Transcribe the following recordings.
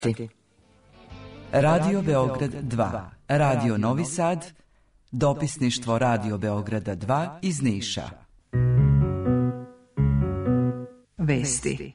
Radio Beograd 2, Radio Novi Sad, dopisništvo Radio Beograda 2 iz Niša. Vesti.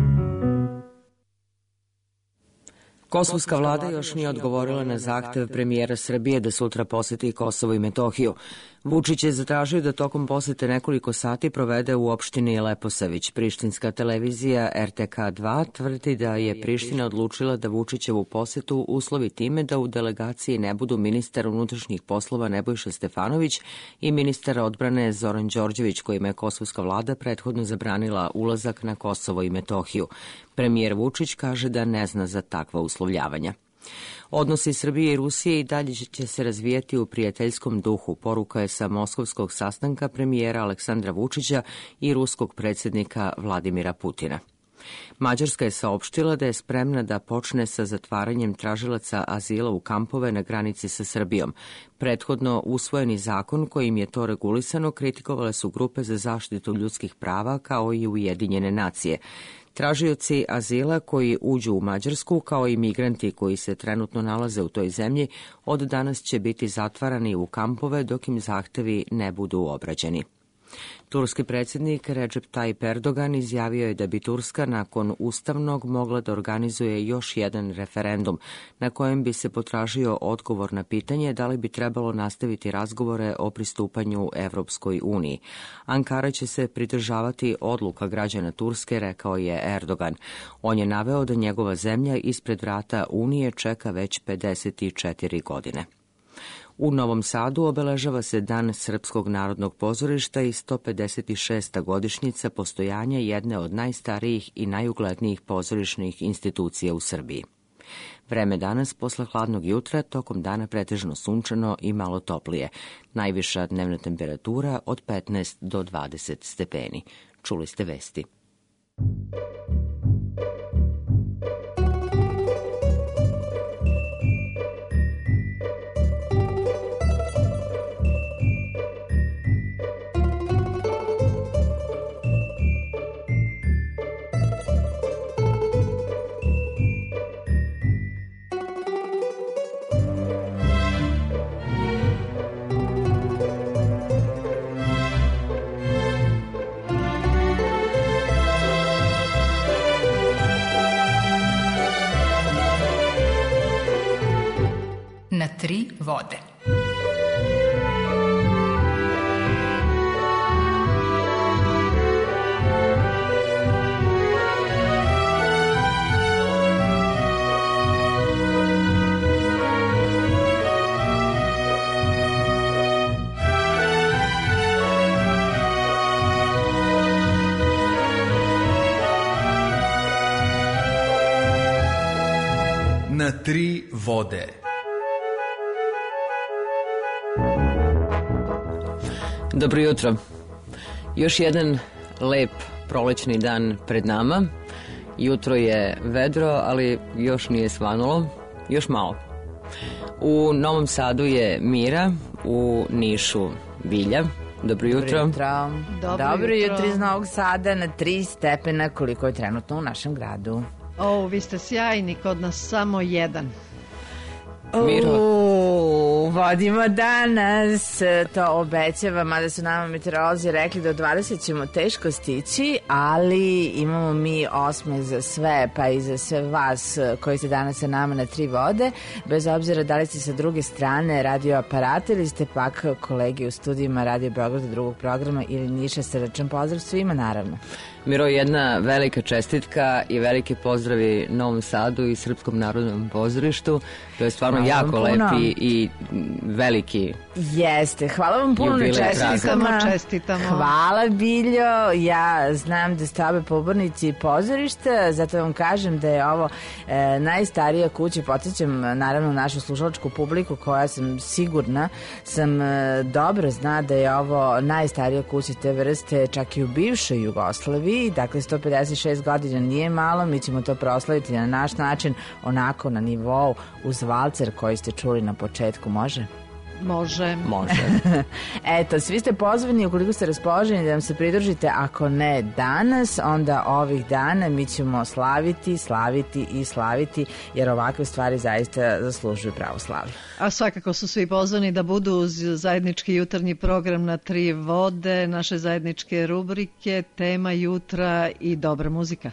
Kosovska vlada još nije odgovorila na zahtev premijera Srbije da sutra poseti Kosovo i Metohiju. Vučić je zatražio da tokom posete nekoliko sati provede u opštini Leposavić. Prištinska televizija RTK2 tvrdi da je Priština odlučila da Vučićevu posetu uslovi time da u delegaciji ne budu ministar unutrašnjih poslova Nebojša Stefanović i ministar odbrane Zoran Đorđević, kojima je kosovska vlada prethodno zabranila ulazak na Kosovo i Metohiju. Premijer Vučić kaže da ne zna za takva uslovljavanja. Odnosi Srbije i Rusije i dalje će se razvijati u prijateljskom duhu, poruka je sa moskovskog sastanka premijera Aleksandra Vučića i ruskog predsjednika Vladimira Putina. Mađarska je saopštila da je spremna da počne sa zatvaranjem tražilaca azila u kampove na granici sa Srbijom. Prethodno usvojeni zakon kojim je to regulisano kritikovale su grupe za zaštitu ljudskih prava kao i Ujedinjene nacije. Tražioci azila koji uđu u Mađarsku, kao i migranti koji se trenutno nalaze u toj zemlji, od danas će biti zatvarani u kampove dok im zahtevi ne budu obrađeni. Turski predsjednik Recep Tayyip Erdogan izjavio je da bi Turska nakon ustavnog mogla da organizuje još jedan referendum na kojem bi se potražio odgovor na pitanje da li bi trebalo nastaviti razgovore o pristupanju Evropskoj uniji. Ankara će se pridržavati odluka građana Turske, rekao je Erdogan. On je naveo da njegova zemlja ispred vrata Unije čeka već 54 godine. U Novom Sadu obeležava se Dan Srpskog narodnog pozorišta i 156. godišnjica postojanja jedne od najstarijih i najuglednijih pozorišnih institucija u Srbiji. Vreme danas posle hladnog jutra, tokom dana pretežno sunčano i malo toplije. Najviša dnevna temperatura od 15 do 20 stepeni. Čuli ste vesti. Na tri vode. Na tri vode. Dobro jutro. Još jedan lep prolećni dan pred nama. Jutro je vedro, ali još nije svanulo. Još malo. U Novom Sadu je Mira, u Nišu Bilja. Dobro jutro. Dobro jutro iz Novog Sada na 3 stepena koliko je trenutno u našem gradu. Vi ste sjajni, kod nas samo 1. Miro. Vodimo danas, to obećava, mada su nama meteorolozi rekli da od 20 ćemo teško stići, ali imamo mi osmeh za sve, pa i za sve vas koji ste danas sa nama na tri vode, bez obzira da li ste sa druge strane radio aparata ili ste pak kolegi u studijima Radio Beograda drugog programa ili Niša. Srdačan pozdrav svima, naravno. Miro, jedna velika čestitka i veliki pozdravi Novom Sadu i Srpskom narodnom pozorištu. To je stvarno jako lepi i veliki. Jeste, hvala vam puno na čestitama. Hvala Biljo, ja znam da ste obe pobornici pozorišta, zato vam kažem da je ovo najstarija kuća, podsjećam naravno našu slušalačku publiku koja sam sigurna, dobro zna da je ovo najstarija kuća te vrste čak i u bivšoj Jugoslaviji, dakle 156 godina nije malo, mi ćemo to proslaviti na naš način, onako na nivou uz valcer koji ste čuli na početku, može? Može. Eto, svi ste pozvani ukoliko ste raspoloženi da nam se pridružite, ako ne danas, onda ovih dana mi ćemo slaviti, jer ovakve stvari zaista zaslužuju pravoslavlje. A svakako su svi pozvani da budu uz zajednički jutarnji program na Tri vode, naše zajedničke rubrike, tema jutra i dobra muzika.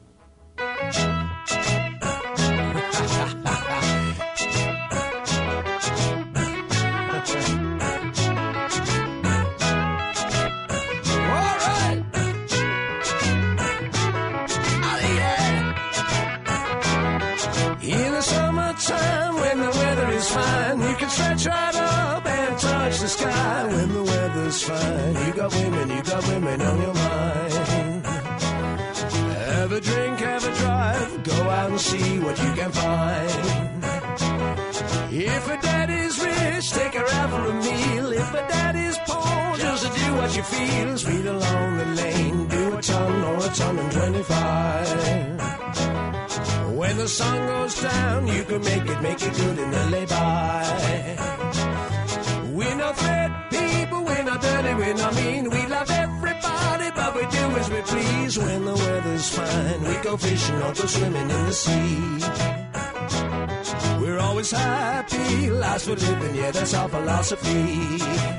Time when the weather is fine, you can stretch right up and touch the sky. When the weather's fine, you got women on your mind. Have a drink, have a drive, go out and see what you can find. If a daddy's rich, take her out for a meal. If a daddy's poor, just do what you feel. Speed along the lane, do a ton or a ton and 25. When the sun goes down, you can make it good in the lay-by. We're not fat people, we're not dirty, we're not mean. We love everybody, but we do as we please. When the weather's fine, we go fishing or go swimming in the sea. We're always happy, life's for living, yeah, that's our philosophy.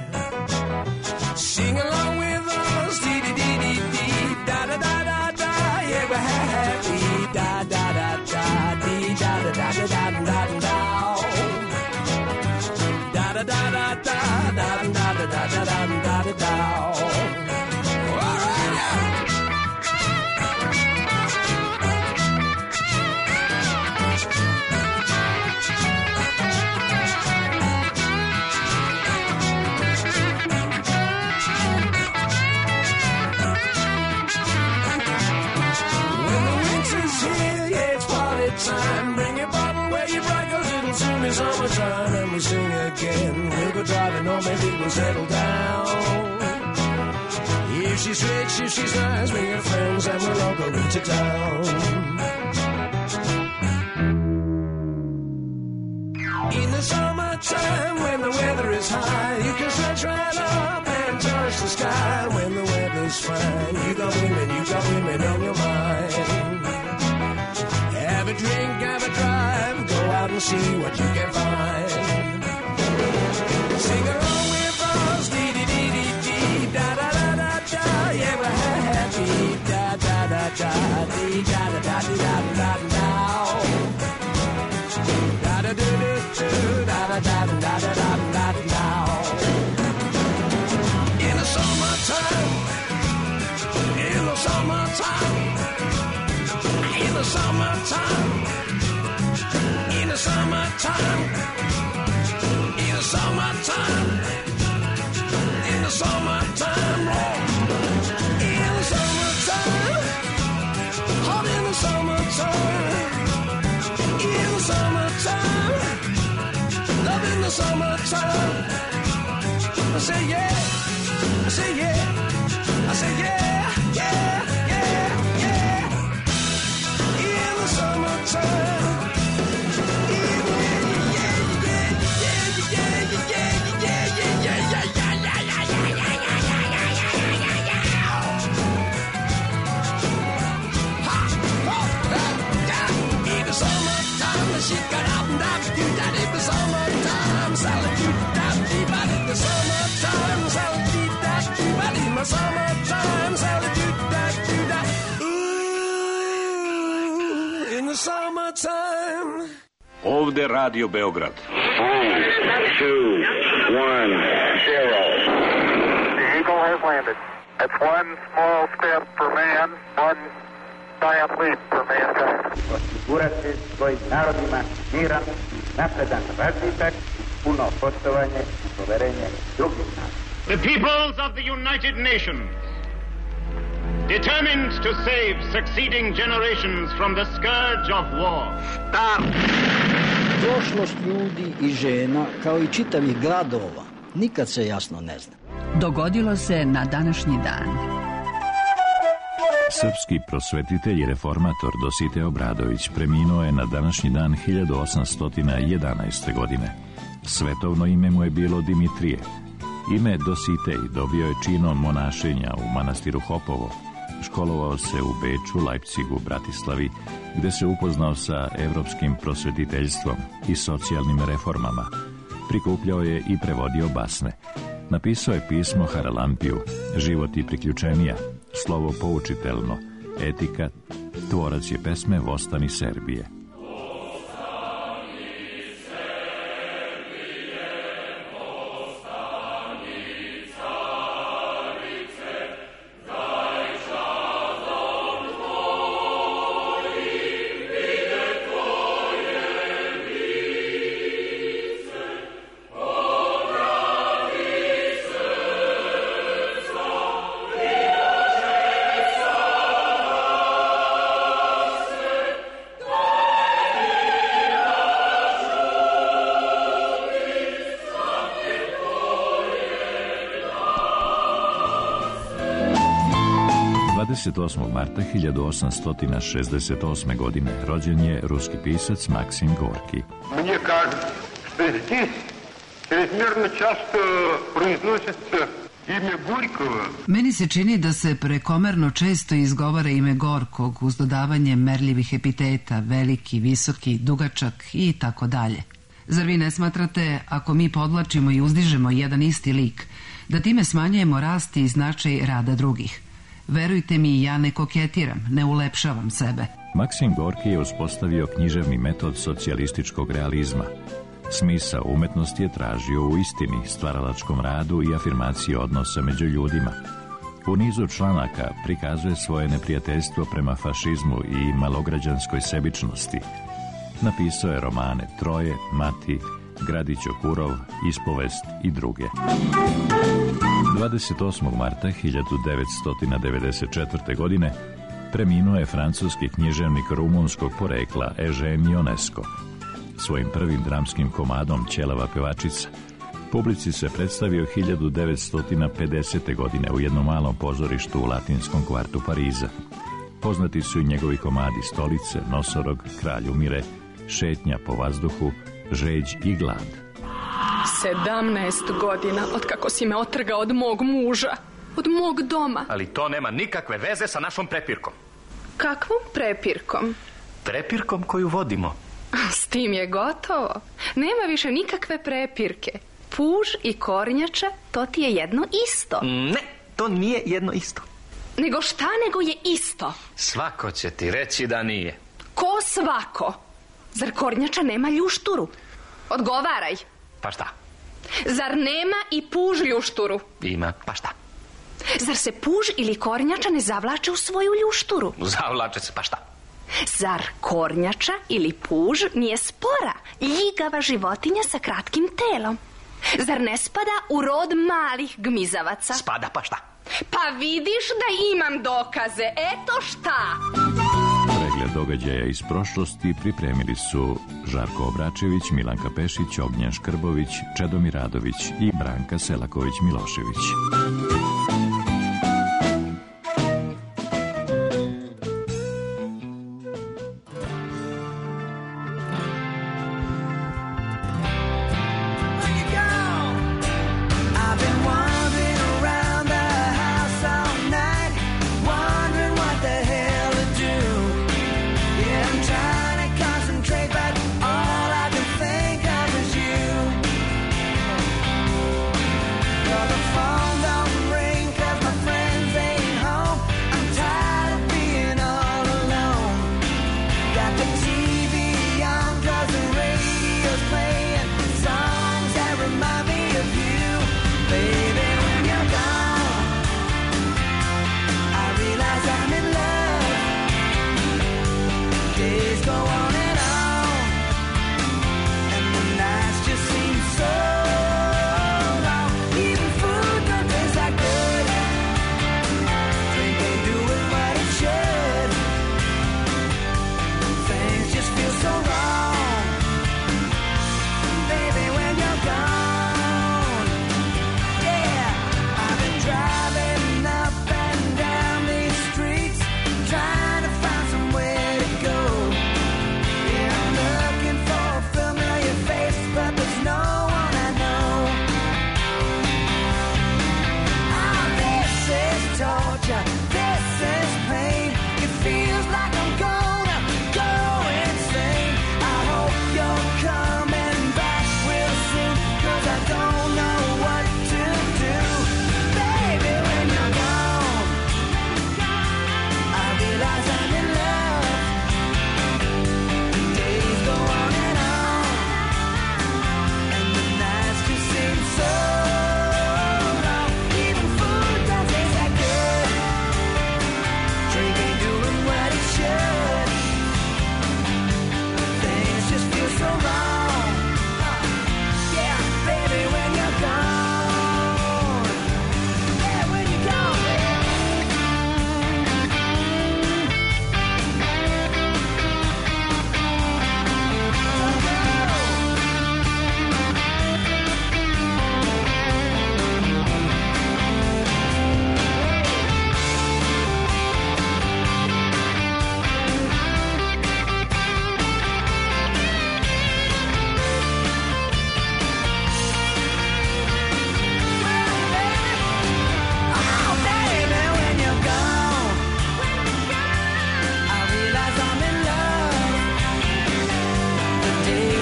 Sing along with us, dee-dee-dee-dee-dee, da-da-da-da-da, yeah, we're happy, da-da-da-da, dee-da-da-da-da-da-da-da-da, da-da-da-da-da-da-da-da-da-da-da-da. All right, yeah. Time. Bring your bottle where your bright goes, it'll soon be summertime, and we sing again. We'll go driving or maybe we'll settle down. If she's rich, if she's nice, bring her friends and we'll all go into town. In the summertime, when the weather is high, you can stretch right up and touch the sky. When the weather's fine, you got women on your mind. Have a drink, have a drive, go out and see what you can find. Sing along with us, dee-dee-dee-dee-dee, da-da-da-da-da, yeah, we're happy, da-da-da-da, dee-da-da-da-da-da-da-da, da-da-do-do-do, da-da-da-da-da-da-da-da. In the summertime, in the summertime, in the summertime, in the summertime, in the summertime, in the summertime, in the summertime, hot in the summertime, in the summertime, love in the summertime. I say yeah, I say yeah, I say yeah, yeah, yeah, yeah. In the summertime, yeah, yeah, yeah, yeah, yeah, yeah, yeah, yeah, yeah, yeah. She got up and down, do that in the summertime, salad, do that, but in the summertime, salad, do that, but in the summertime, salad, do that, ooh, in the summertime. Ovde Radio Beograd. 3, 2, 1, 0. The Eagle has landed. That's one small step for man, one giant leap for mankind. Osigurati svojim narodima miran, napredan razvitak, puno poštovanje i poverenje drugih naroda. The peoples of the United Nations, determined to save succeeding generations from the scourge of war. Start! Prošlost ljudi i žena, kao i čitavih gradova, nikad se jasno ne zna. Dogodilo se na današnji dan. Srpski prosvetitelj i reformator Dositej Obradović preminuo je na današnji dan 1811. godine. Svetovno ime mu je bilo Dimitrije. Ime Dositej dobio je činom monašenja u manastiru Hopovo. Školovao se u Beču, Leipzigu, Bratislavi, gde se upoznao sa evropskim prosvetiteljstvom i socijalnim reformama. Prikupljao je i prevodio basne. Napisao je pismo Haralampiju, Život i priključenija, Slovo poučitelno, Etika, tvorac je pesme Vostani Serbije. Marta 1868. godine rođen je ruski pisac Maksim Gorki. Мне кажется, что здесь чрезмерно часто произносится имя Горького. Meni se čini da se prekomerno često izgovara ime Gorkog uz dodavanje merljivih epiteta, veliki, visoki, dugačak i tako dalje. Zar vi ne smatrate, ako mi podlačimo i uzdižemo jedan isti lik, da time smanjujemo rast i značaj rada drugih? Verujte mi, ja ne koketiram, ne ulepšavam sebe. Maksim Gorki je uspostavio književni metod socijalističkog realizma. Smisao umetnosti je tražio u istini, stvaralačkom radu i afirmaciji odnosa među ljudima. U nizu članaka prikazuje svoje neprijateljstvo prema fašizmu i malograđanskoj sebičnosti. Napisao je romane Troje, Mati, Gradić Okurov, Ispovest i druge. 28. marta 1994. godine preminuo je francuski književnik rumunskog porekla Eugene Ionesco. Svojim prvim dramskim komadom Ćelava pevačica publici se predstavio 1950. godine u jednom malom pozorištu u latinskom kvartu Pariza. Poznati su i njegovi komadi Stolice, Nosorog, Kralj umire, Šetnja po vazduhu, Žeđ i glad. 17 godina od kako si me otrgao od mog muža, od mog doma. Ali to nema nikakve veze sa našom prepirkom. Kakvom prepirkom? Prepirkom koju vodimo. S tim je gotovo. Nema više nikakve prepirke. Puž i kornjača, to ti je jedno isto. Ne, to nije jedno isto. Nego šta nego je isto? Svako će ti reći da nije. Ko svako? Zar kornjača nema ljušturu? Odgovaraj. Pa šta? Zar nema i puž ljušturu? Ima, pa šta? Zar se puž ili kornjača ne zavlače u svoju ljušturu? Zavlače se, pa šta? Zar kornjača ili puž nije spora, ljigava životinja sa kratkim telom? Zar ne spada u rod malih gmizavaca? Spada, pa šta? Pa vidiš da imam dokaze, eto šta! Pregled događaja iz prošlosti pripremili su Žarko Obračević, Milanka Pešić, Ognjen Škrbović, Čedomir Radović i Branka Selaković-Milošević. Phone don't ring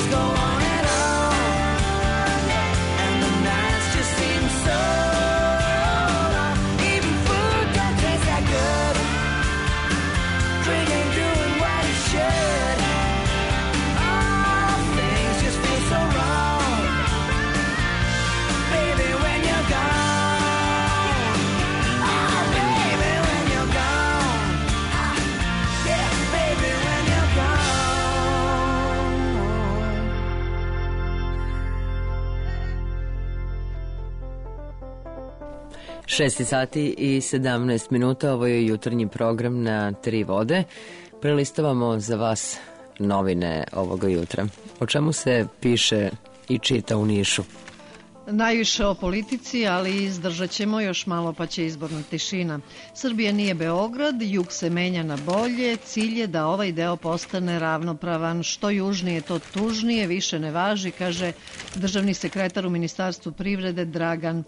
go on and on, and the nights just seem so long. Even food don't taste that good. Drink ain't doing what it should. Oh, things just feel so wrong, baby, when you're gone. Oh, baby, when you're gone. Yeah, baby, when you're gone. 6 sati i 17 minuta, ovo je jutarnji program na Tri vode. Prelistavamo za vas novine ovoga jutra. O čemu se piše i čita u Nišu? Najviše o politici, ali izdržat ćemo još malo pa će izborna tišina. Srbija nije Beograd, jug se menja na bolje, cilj je da ovaj deo postane ravnopravan. Što južnije, to tužnije, više ne važi, kaže državni sekretar u Ministarstvu privrede Dragan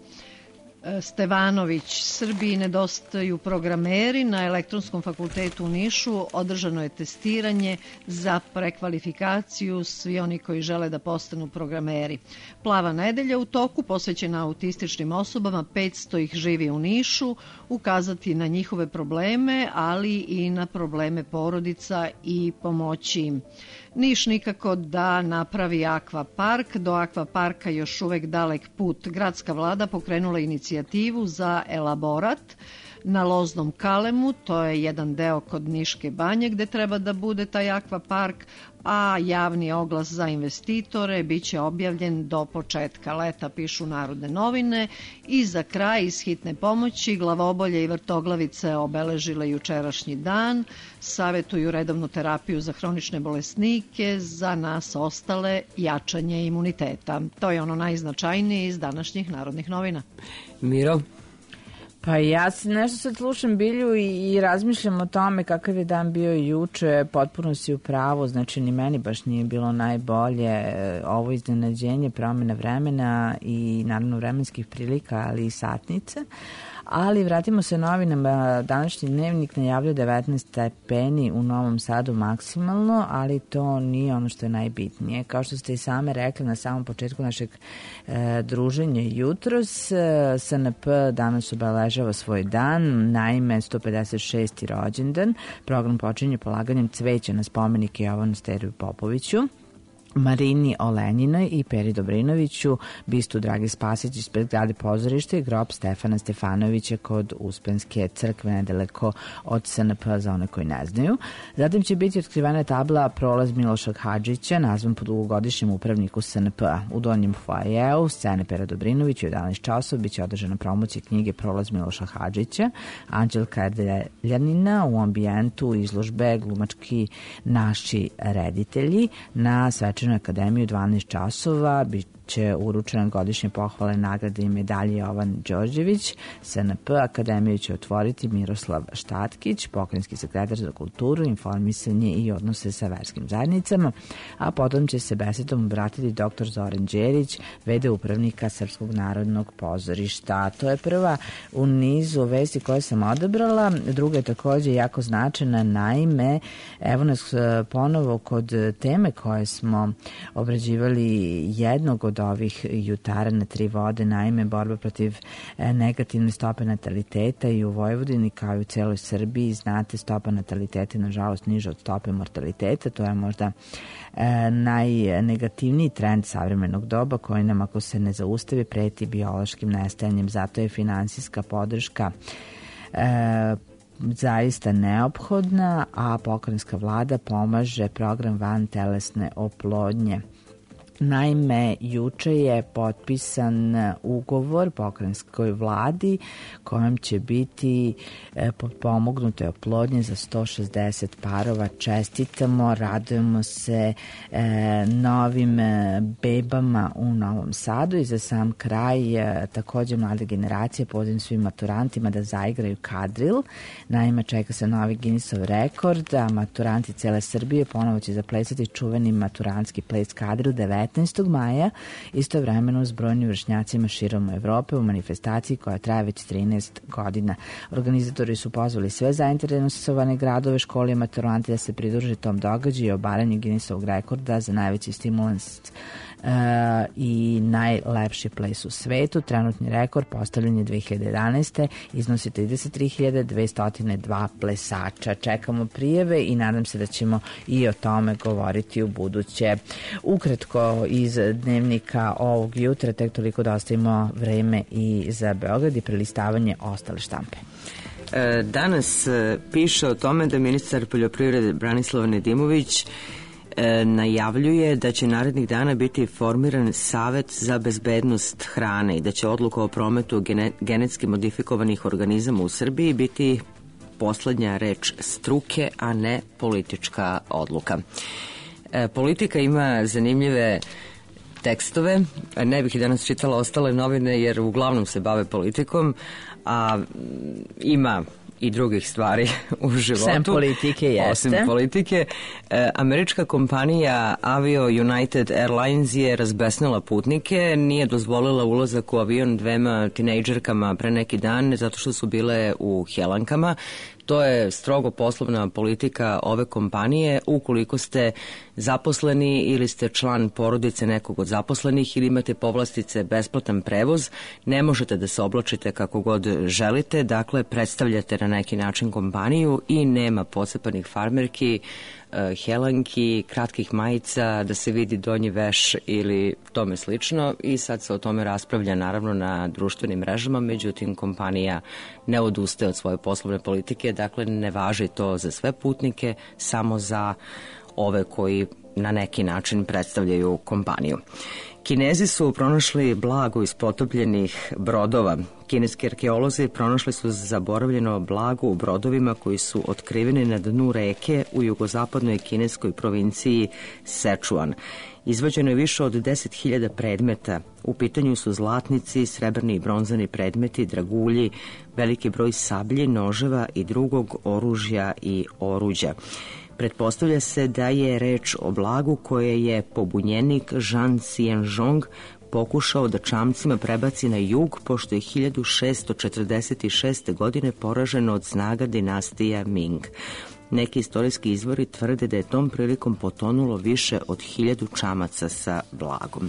Stevanović. Srbiji nedostaju programeri. Na Elektronskom fakultetu u Nišu održano je testiranje za prekvalifikaciju. Svi oni koji žele da postanu programeri. Plava nedelja u toku, posvećena autističnim osobama, 500 ih živi u Nišu, ukazati na njihove probleme, ali i na probleme porodica i pomoći im. Niš nikako da napravi akvapark, do akvaparka još uvek dalek put. Gradska vlada pokrenula inicijativu za elaborat na Loznom Kalemu, to je jedan deo kod Niške banje gde treba da bude taj akvapark, a javni oglas za investitore biće objavljen do početka leta, pišu Narodne novine. I za kraj iz hitne pomoći glavobolje i vrtoglavice obeležile jučerašnji dan, savetuju redovnu terapiju za hronične bolesnike, za nas ostale jačanje imuniteta. To je ono najznačajnije iz današnjih Narodnih novina. Miro? Pa ja nešto sad slušam Bilju i razmišljam o tome kakav je dan bio juče, potpuno si u pravu, znači ni meni baš nije bilo najbolje ovo iznenađenje, promjena vremena i naravno vremenskih prilika, ali i satnice. Ali vratimo se novinama. Današnji dnevnik najavljuje 19 stepeni u Novom Sadu maksimalno, ali to nije ono što je najbitnije. Kao što ste i same rekli na samom početku našeg druženja jutros, SNP danas obeležava svoj dan, naime 156. rođendan. Program počinje polaganjem cveća na spomenike Jovanu Steriju Popoviću, Marini Olenjinoj i Peri Dobrinoviću, bistu Dragi Spasić ispred zgrade pozorišta i grob Stefana Stefanovića kod Uspenske crkve nedaleko od SNP za one koji ne znaju. Zatim će biti otkrivena tabla Prolaz Miloša Hadžića, nazvan po dugogodišnjem upravniku SNP-a. U donjem foajeu scene Pera Dobrinovića u 11 časova biće održana promocija knjige Prolaz Miloša Hadžića, Anđelka Deljanina u ambijentu izložbe Glumački naši reditelji. Na Svečanoj akademiji u 12 časova biće uručena godišnje pohvale, nagrade i medalje Jovan Đorđević. SNP akademiju će otvoriti Miroslav Štatkić, pokrajinski sekretar za kulturu, informisanje i odnose sa verskim zajednicama, a potom će se besedom obratiti dr. Zoran Đerić, v.d. upravnika Srpskog narodnog pozorišta. To je prva u nizu vesti koje sam odabrala. Druga je takođe jako značajna, naime, evo nas ponovo kod teme koje smo obrađivali jednog od ovih jutara na Tri vode, naime borba protiv negativne stope nataliteta i u Vojvodini kao i u celoj Srbiji. Znate, stopa nataliteta je nažalost niža od stope mortaliteta, to je možda najnegativniji trend savremenog doba koji nam, ako se ne zaustavi, preti biološkim nestajanjem. Zato je finansijska podrška zaista neophodna, a pokrajinska vlada pomaže program vantelesne oplodnje. Naime, juče je potpisan ugovor pokrajinskoj vladi kojom će biti potpomognute oplodnje za 160 parova. Čestitamo, radujemo se novim bebama u Novom Sadu i za sam kraj takođe mlade generacije pozivam svim maturantima da zaigraju kadril. Naime, čeka se novi Guinnessov rekord, a maturanti cele Srbije ponovo će zaplesati čuveni maturantski ples kadril 19 15. maja, istovremeno s brojnim vršnjacima širom Evrope u manifestaciji koja traje već 13 godina. Organizatori su pozvali sve zainteresovane gradove, škole i maturanti da se pridruže tom događaju i obaranju Guinnessovog rekorda za najveći stimulans i najlepši ples u svetu. Trenutni rekord postavljen je 2011. iznosi 33.202 plesača. Čekamo prijeve i nadam se da ćemo i o tome govoriti u buduće. Ukratko iz dnevnika ovog jutra, tek toliko da ostavimo vreme i za Beograd i prelistavanje ostale štampe. Danas piše o tome da ministar poljoprivrede Branislav Nedimović najavljuje da će narednih dana biti formiran Savet za bezbednost hrane i da će odluka o prometu genetski modifikovanih organizama u Srbiji biti poslednja reč struke, a ne politička odluka. Politika ima zanimljive tekstove, ne bih i danas čitala ostale novine jer uglavnom se bave politikom, a ima i drugih stvari u životu. Sem politike jeste. Osim politike. Američka kompanija Avio United Airlines je razbesnila putnike, nije dozvolila ulazak u avion dvema tinejdžerkama pre neki dan zato što su bile u helankama. To je strogo poslovna politika ove kompanije. Ukoliko ste zaposleni ili ste član porodice nekog od zaposlenih ili imate povlastice besplatan prevoz, ne možete da se oblačite kako god želite, dakle predstavljate na neki način kompaniju i nema pocepanih farmerki, helanki, kratkih majica, da se vidi donji veš ili tome slično i sad se o tome raspravlja naravno na društvenim mrežama, međutim kompanija ne odustaje od svoje poslovne politike, dakle ne važi to za sve putnike, samo za ove koji na neki način predstavljaju kompaniju. Kinezi su pronašli blago iz potopljenih brodova. Kineski arheolozi pronašli su zaboravljeno blago u brodovima koji su otkriveni na dnu reke u jugozapadnoj kineskoj provinciji Sečuan. Izvađeno je više od 10.000 predmeta. U pitanju su zlatnici, srebrni i bronzani predmeti, dragulji, veliki broj sablji, noževa i drugog oružja i oruđa. Pretpostavlja se da je reč o blagu koje je pobunjenik Zhang Xianzhong pokušao da čamcima prebaci na jug, pošto je 1646. godine poražen od snaga dinastija Ming. Neki istorijski izvori tvrde da je tom prilikom potonulo više od 1000 čamaca sa blagom.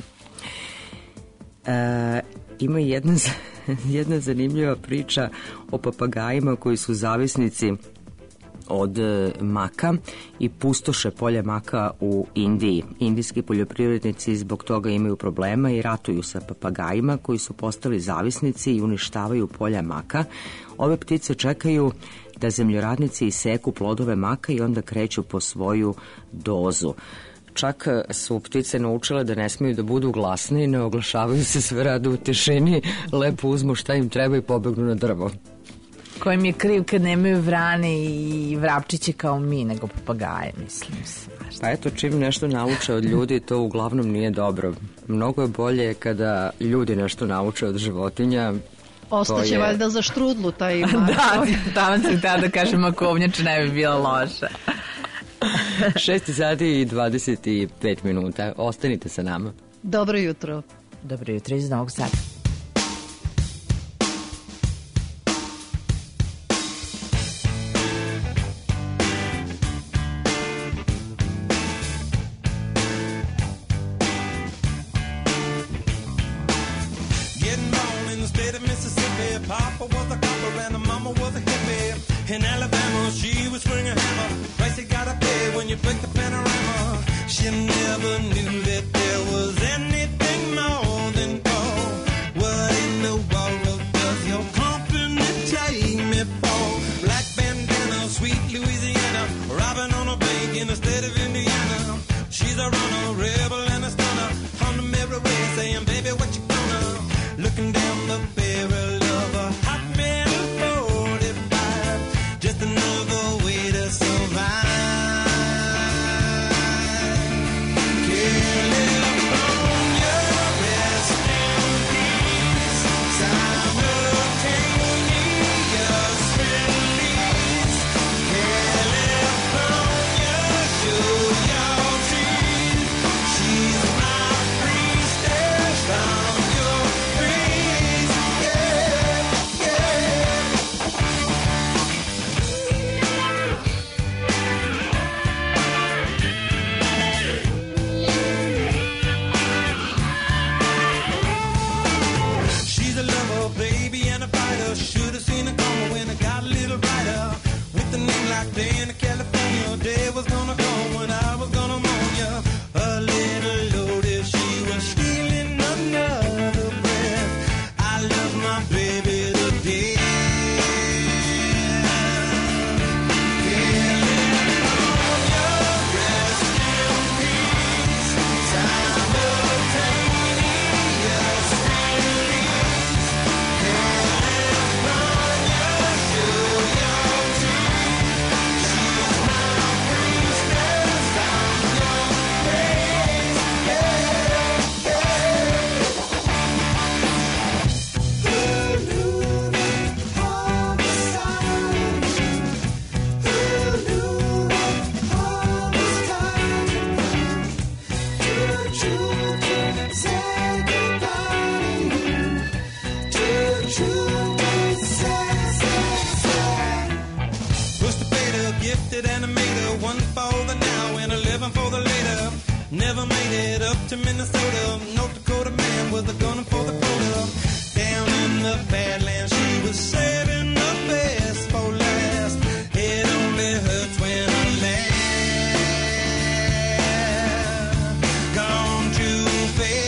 Ima jedna zanimljiva priča o papagajima koji su zavisnici od maka i pustoše polje maka u Indiji. Indijski poljoprivrednici zbog toga imaju problema i ratuju sa papagajima koji su postali zavisnici i uništavaju polja maka. Ove ptice čekaju da zemljoradnici iseku plodove maka i onda kreću po svoju dozu. Čak su ptice naučile da ne smiju da budu glasne i ne oglašavaju se, sve rade u tišini, lepo uzmu šta im treba i pobegnu na drvo. Kojim je kriv kad nemaju vrane i vrapčiće kao mi, nego papagaje, mislim. Pa eto, čim nešto nauče od ljudi, to uglavnom nije dobro. Mnogo je bolje kada ljudi nešto nauče od životinja. Ostaće valjda za štrudlu taj da, tamo sam htjela da kažem, makovnjača ne bi bila loša. 6:25. Ostanite sa nama. Dobro jutro. Dobro jutro iz Novog Sada. Kill it on Gifted animator, one for the now and 11 for the later. Never made it up to Minnesota. North Dakota man with a gun for the quota. Down in the Badlands, she was saving the best for last. It only hurts when I laugh. Gone too fast.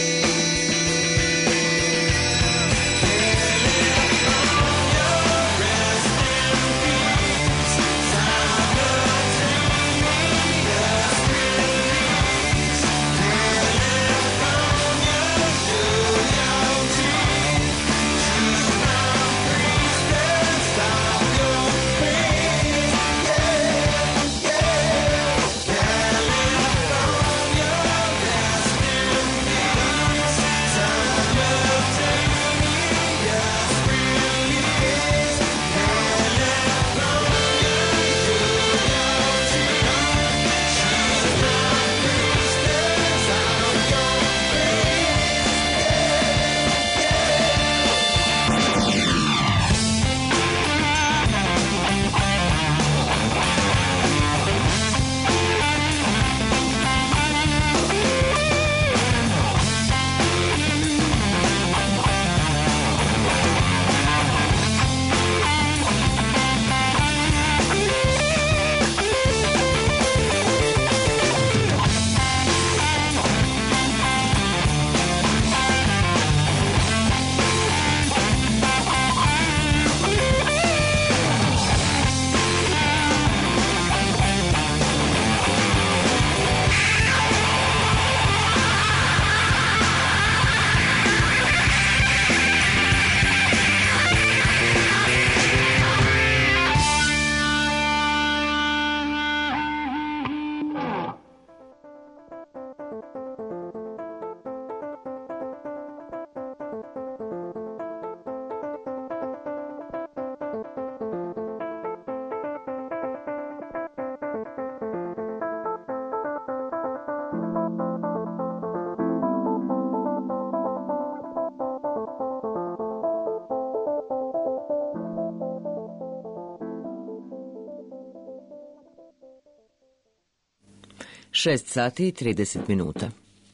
Šest sati i 30 minuta.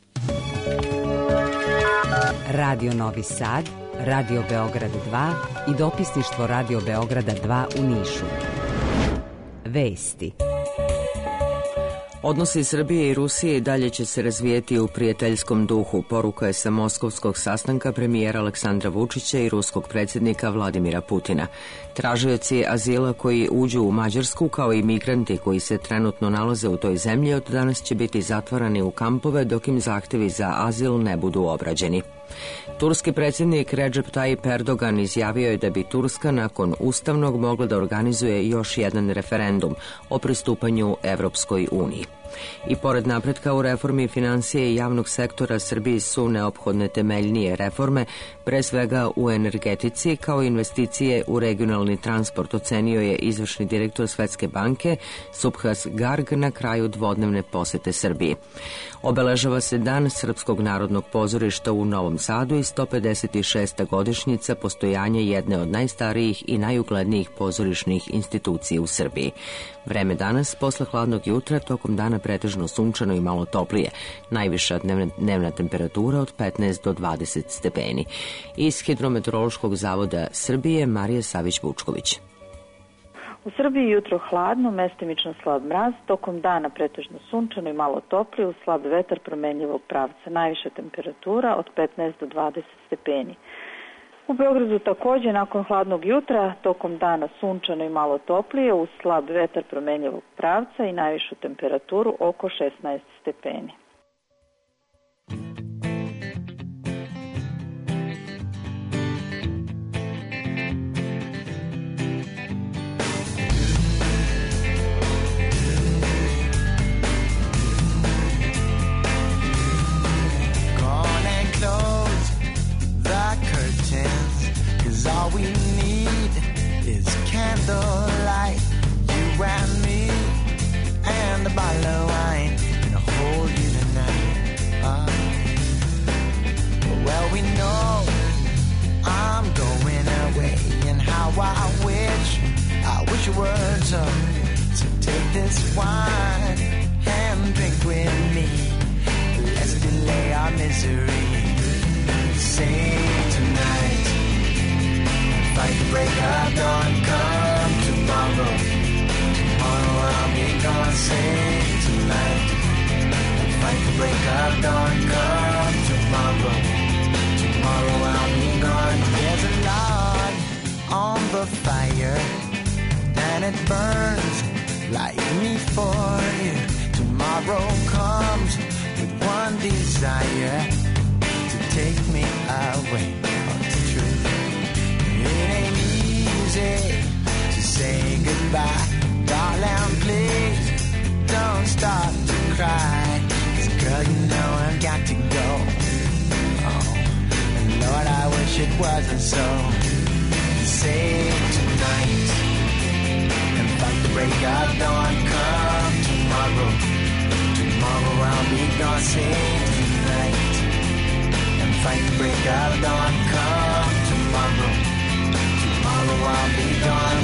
Radio Novi Sad, Radio Beograd 2 i dopisništvo Radio Beograda 2 u Nišu. Vesti. Odnosi Srbije i Rusije i dalje će se razvijeti u prijateljskom duhu, poruka je sa moskovskog sastanka premijera Aleksandra Vučića i ruskog predsjednika Vladimira Putina. Tražioci azila koji uđu u Mađarsku, kao i migranti koji se trenutno nalaze u toj zemlji, od danas će biti zatvarani u kampove dok im zahtevi za azil ne budu obrađeni. Turski predsjednik Recep Tayyip Erdogan izjavio je da bi Turska nakon ustavnog mogla da organizuje još jedan referendum o pristupanju Evropskoj uniji. I pored napretka u reformi financije i javnog sektora, Srbiji su neophodne temeljnije reforme, pre svega u energetici, kao investicije u regionalni transport, ocenio je izvršni direktor Svetske banke Subhas Garg na kraju dvodnevne posete Srbiji. Obeležava se Dan Srpskog narodnog pozorišta u Novom Sadu i 156. godišnjica postojanja jedne od najstarijih i najuglednijih pozorišnih institucija u Srbiji. Vreme danas, posle hladnog jutra, tokom dana pretežno sunčano i malo toplije. Najviša dnevna temperatura od 15 do 20 stepeni. Iz Hidrometeorološkog zavoda Srbije, Marija Savić-Vučković. U Srbiji jutro hladno, mestimično slab mraz, tokom dana pretežno sunčano i malo toplije, uz slab vetar promenljivog pravca. Najviša temperatura od 15 do 20 stepeni. U Beogradu takođe nakon hladnog jutra, tokom dana sunčano i malo toplije, uz slab vetar promenljivog pravca i najvišu temperaturu oko 16 stepeni. All we need is candlelight, you and me, and a bottle of wine, and a whole universe. and it burns like me for you. Tomorrow comes with one desire, to take me away from the truth. It ain't easy to say goodbye, darling, please don't start to cry, 'cause girl, you know I've got to go. Oh, and Lord, I wish it wasn't so. Save tonight and fight the break of dawn. Come tomorrow, tomorrow I'll be gone. Save tonight and fight the break of dawn. Come tomorrow, tomorrow I'll be gone.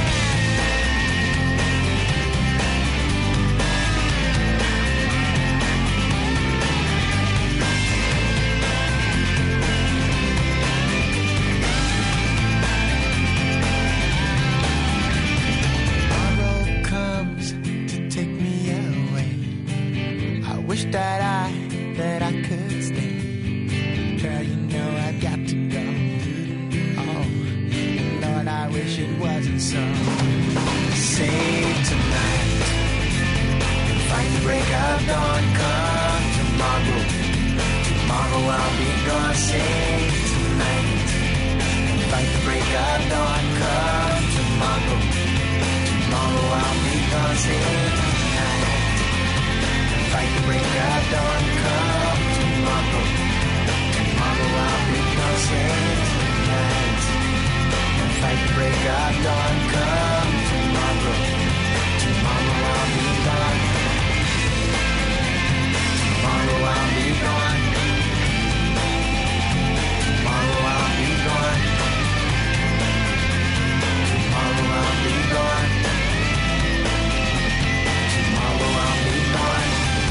That I could stay. Girl, you know I've got to go. Oh, Lord, I wish it wasn't so. Save tonight and fight the break of dawn. Come tomorrow, tomorrow I'll be gone. Save tonight and fight the break of dawn. Come tomorrow, tomorrow I'll be gone. Save tonight, fight the break of dawn. Come tomorrow, tomorrow I'll be gone. Save tonight and fight the break of dawn. Come tomorrow, tomorrow I'll be gone. Tomorrow I'll be gone. Tomorrow I'll be gone. Tomorrow I'll be gone. Tomorrow I'll be gone.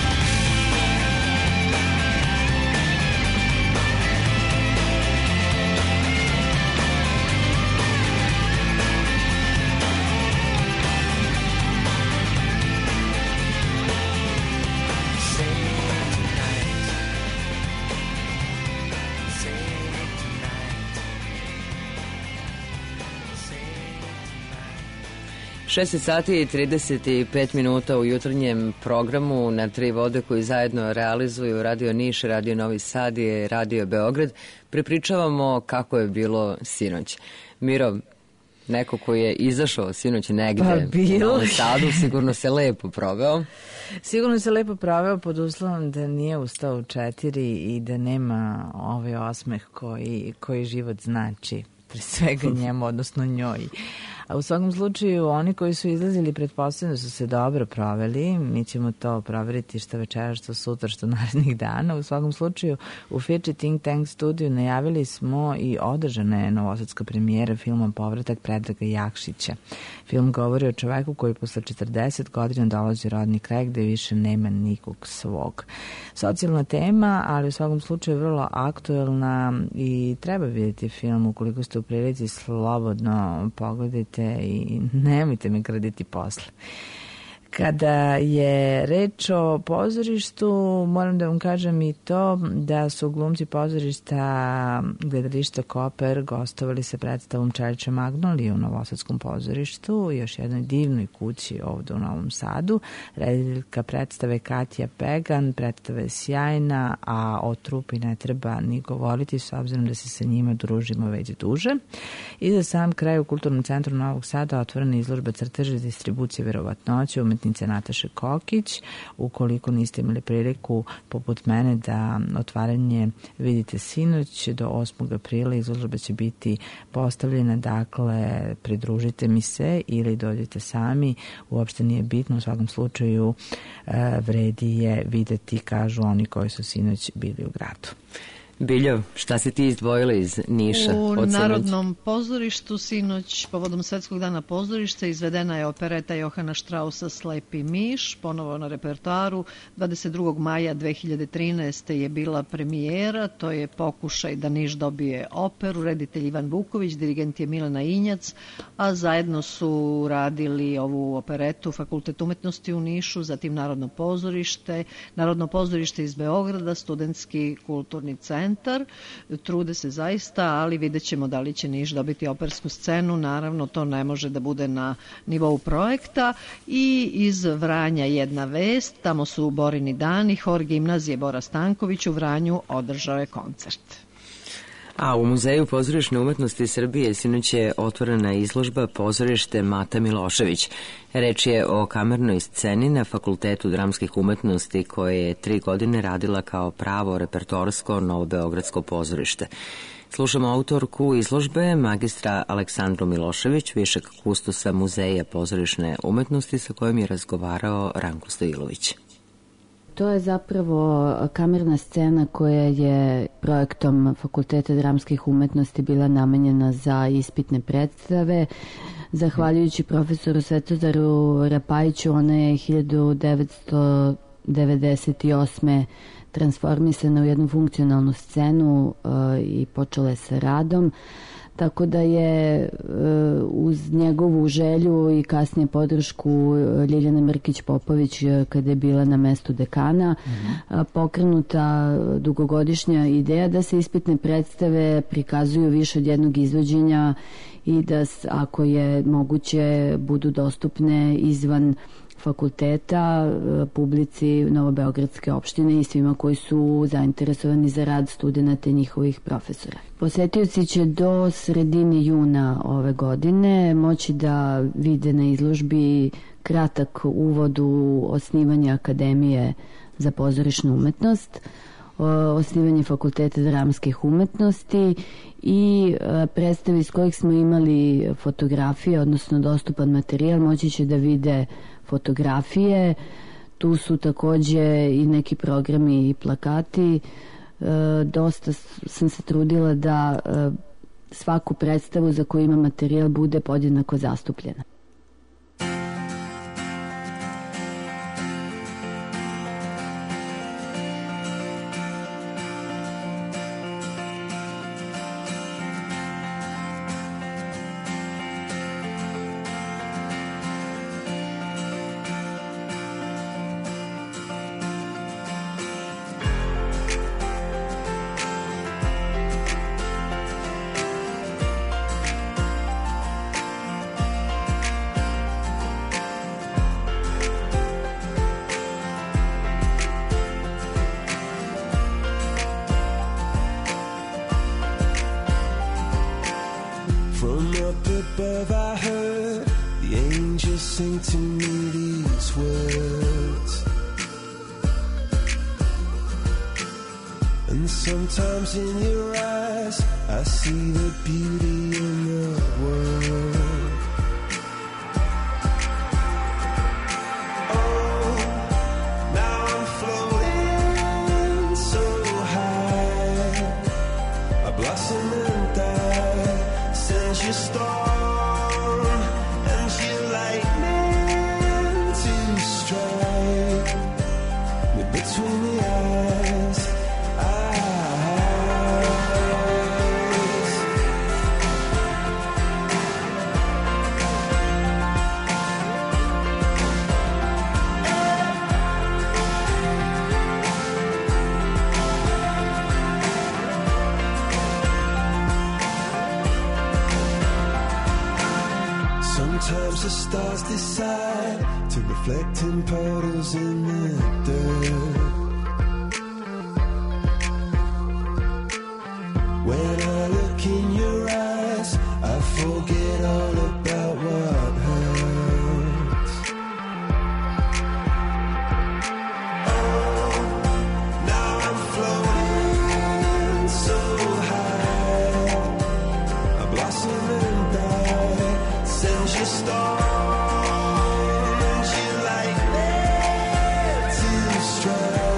16 sati i 35 minuta u jutarnjem programu na tri vode koji zajedno realizuju Radio Niš, Radio Novi Sad i Radio Beograd. Prepričavamo kako je bilo sinoć. Miro, neko koji je izašao sinoć negde u Novom Sadu, sigurno se lepo proveo. Sigurno se lepo proveo pod uslovom da nije ustao u 4 i da nema ovaj osmeh koji život znači, pre svega njemu, odnosno njoj. A u svakom slučaju, oni koji su izlazili, pretpostavljam da su se dobro proveli. Mi ćemo to proveriti što večera, što sutra, što narednih dana. U svakom slučaju, u Fiči Think Tank studiju najavili smo i održana je novosadska premijera filma Povratak Predraga Jakšića. Film govori o čoveku koji posle 40 godina dolazi u rodni kraj gde više nema nikog svog. Socijalna tema, ali u svakom slučaju vrlo aktuelna i treba vidjeti film ukoliko ste u prilici, slobodno pogledajte i nemojte me graditi posle. Kada je reč o pozorištu, moram da vam kažem i to da su glumci pozorišta Gledališta Koper gostovali sa predstavom Čeliča Magnolije u Novosadskom pozorištu, još jednoj divnoj kući ovde u Novom Sadu. Rediteljka predstave Katja Pegan, predstava je sjajna, a o trupi ne treba ni govoriti s obzirom da se sa njima družimo već duže. I za sam kraj u Kulturnom centru Novog Sada otvorena izložba crteža distribucije verovatnoće umetnice Nataše Kokić. Ukoliko niste imali priliku poput mene da otvaranje vidite sinoć, do 8. aprila izložba će biti postavljena, dakle pridružite mi se ili dođete sami, uopšte nije bitno, u svakom slučaju vredi je videti, kažu oni koji su sinoć bili u gradu. Biljo, šta si ti izdvojila iz Niša? U Narodnom pozorištu sinoć, povodom Svetskog dana pozorišta, izvedena je opereta Johana Strausa Slepi miš, ponovo na repertoaru. 22. maja 2013. je bila premijera, to je pokušaj da Niš dobije operu, reditelj Ivan Vuković, dirigent je Milena Injac, a zajedno su radili ovu operetu Fakultet umetnosti u Nišu, zatim Narodno pozorište iz Beograda, Studentski kulturni centar, centar. Trude se zaista, ali vidjet ćemo da li će Niš dobiti opersku scenu. Naravno, to ne može da bude na nivou projekta. I iz Vranja jedna vest, tamo su Borini dani, hor gimnazije Bora Stanković u Vranju održao je koncert. A u Muzeju pozorišne umetnosti Srbije sinoć je otvorena izložba Pozorište Mata Milošević. Reč je o kamernoj sceni na Fakultetu dramskih umetnosti koje je 3 godine radila kao pravo repertorsko novobeogradsko pozorište. Slušamo autorku izložbe, magistra Aleksandru Milošević, višeg kustosa Muzeja pozorišne umetnosti sa kojom je razgovarao Ranko Stojilović. To je zapravo kamerna scena koja je projektom Fakulteta dramskih umetnosti bila namenjena za ispitne predstave. Zahvaljujući profesoru Svetozaru Rapajiću, ona je 1998. transformisana u jednu funkcionalnu scenu i počela je sa radom. Tako da je uz njegovu želju i kasnije podršku Ljiljane Mrkić-Popović kada je bila na mestu dekana pokrenuta dugogodišnja ideja da se ispitne predstave prikazuju više od jednog izvođenja i da ako je moguće budu dostupne izvan fakulteta, publici Novobeogradske opštine i svima koji su zainteresovani za rad studenata i njihovih profesora. Posetioci će do sredine juna ove godine moći da vide na izložbi kratak uvod u osnivanje Akademije za pozorišnu umetnost, osnivanje Fakulteta dramskih umetnosti i predstave iz kojih smo imali fotografije, odnosno dostupan materijal, moći će da vide fotografije. Tu su takođe i neki programi i plakati. Dosta sam se trudila da svaku predstavu za koju ima materijal bude podjednako zastupljena. above I heard the angels sing to me these words. And sometimes in your eyes I see the beauty in the world. Oh, now I'm floating so high, a blossom and die sends your storm and your lightning to strike me between the eyes. Sometimes the stars decide to reflect in puddles in the dirt. When I look in your eyes, I forget all about what hurts. Oh, now I'm floating so high, a blossom and die sends your storm and your lightning to strike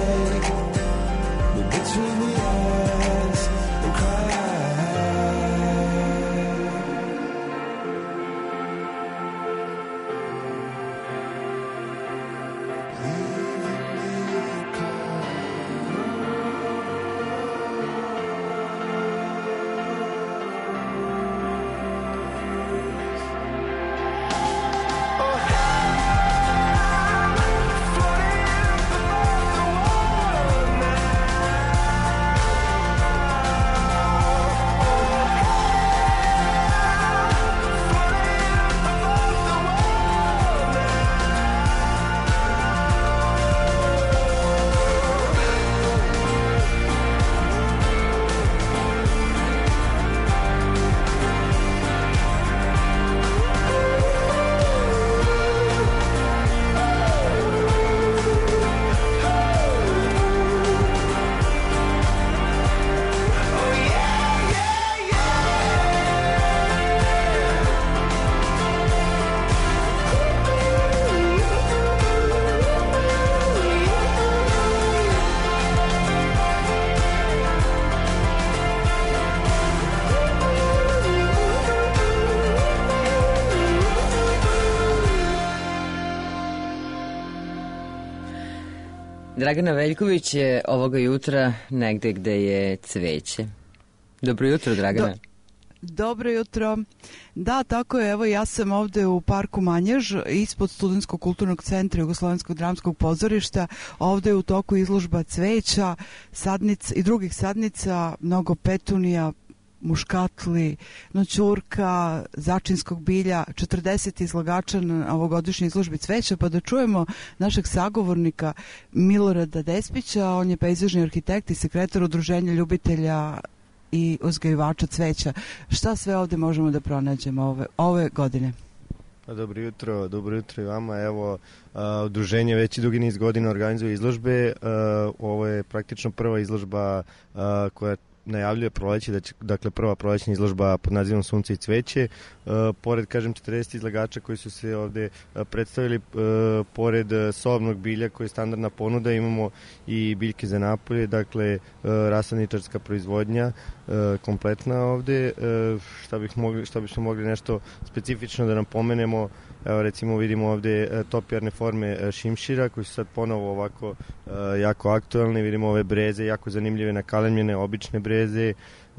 Dragana Veljković je ovoga jutra negde gde je cveće. Dobro jutro, Dragana. Dobro jutro. Da, tako je. Evo, ja sam ovde u parku Manjež, ispod Studentskog kulturnog centra Jugoslovenskog dramskog pozorišta. Ovde je u toku izložba cveća, sadnica i drugih sadnica, mnogo petunija, muškatli, noćurka, začinskog bilja, 40 izlagača na ovogodišnjoj izložbi cveća, pa da čujemo našeg sagovornika Milorada Despića. On je pejzažni arhitekt i sekretar Udruženja ljubitelja i uzgajivača cveća. Šta sve ovde možemo da pronađemo ove godine? Dobro jutro i vama. Evo, udruženje već dugi niz godina organizuje izložbe. Ovo je praktično prva izložba koja najavljuje proleće, dakle prva prolećna izložba pod nazivom Sunce i cveće. Pored, kažem, 40 izlagača koji su se ovde predstavili, pored sobnog bilja koji je standardna ponuda, imamo i biljke za napolje, dakle rasadničarska proizvodnja kompletna ovde. Šta bismo mogli nešto specifično da nam pomenemo? Evo, recimo vidimo ovde topijarne forme šimšira koji su sad ponovo ovako jako aktualne. Vidimo ove breze jako zanimljive, nakalemljene, obične breze,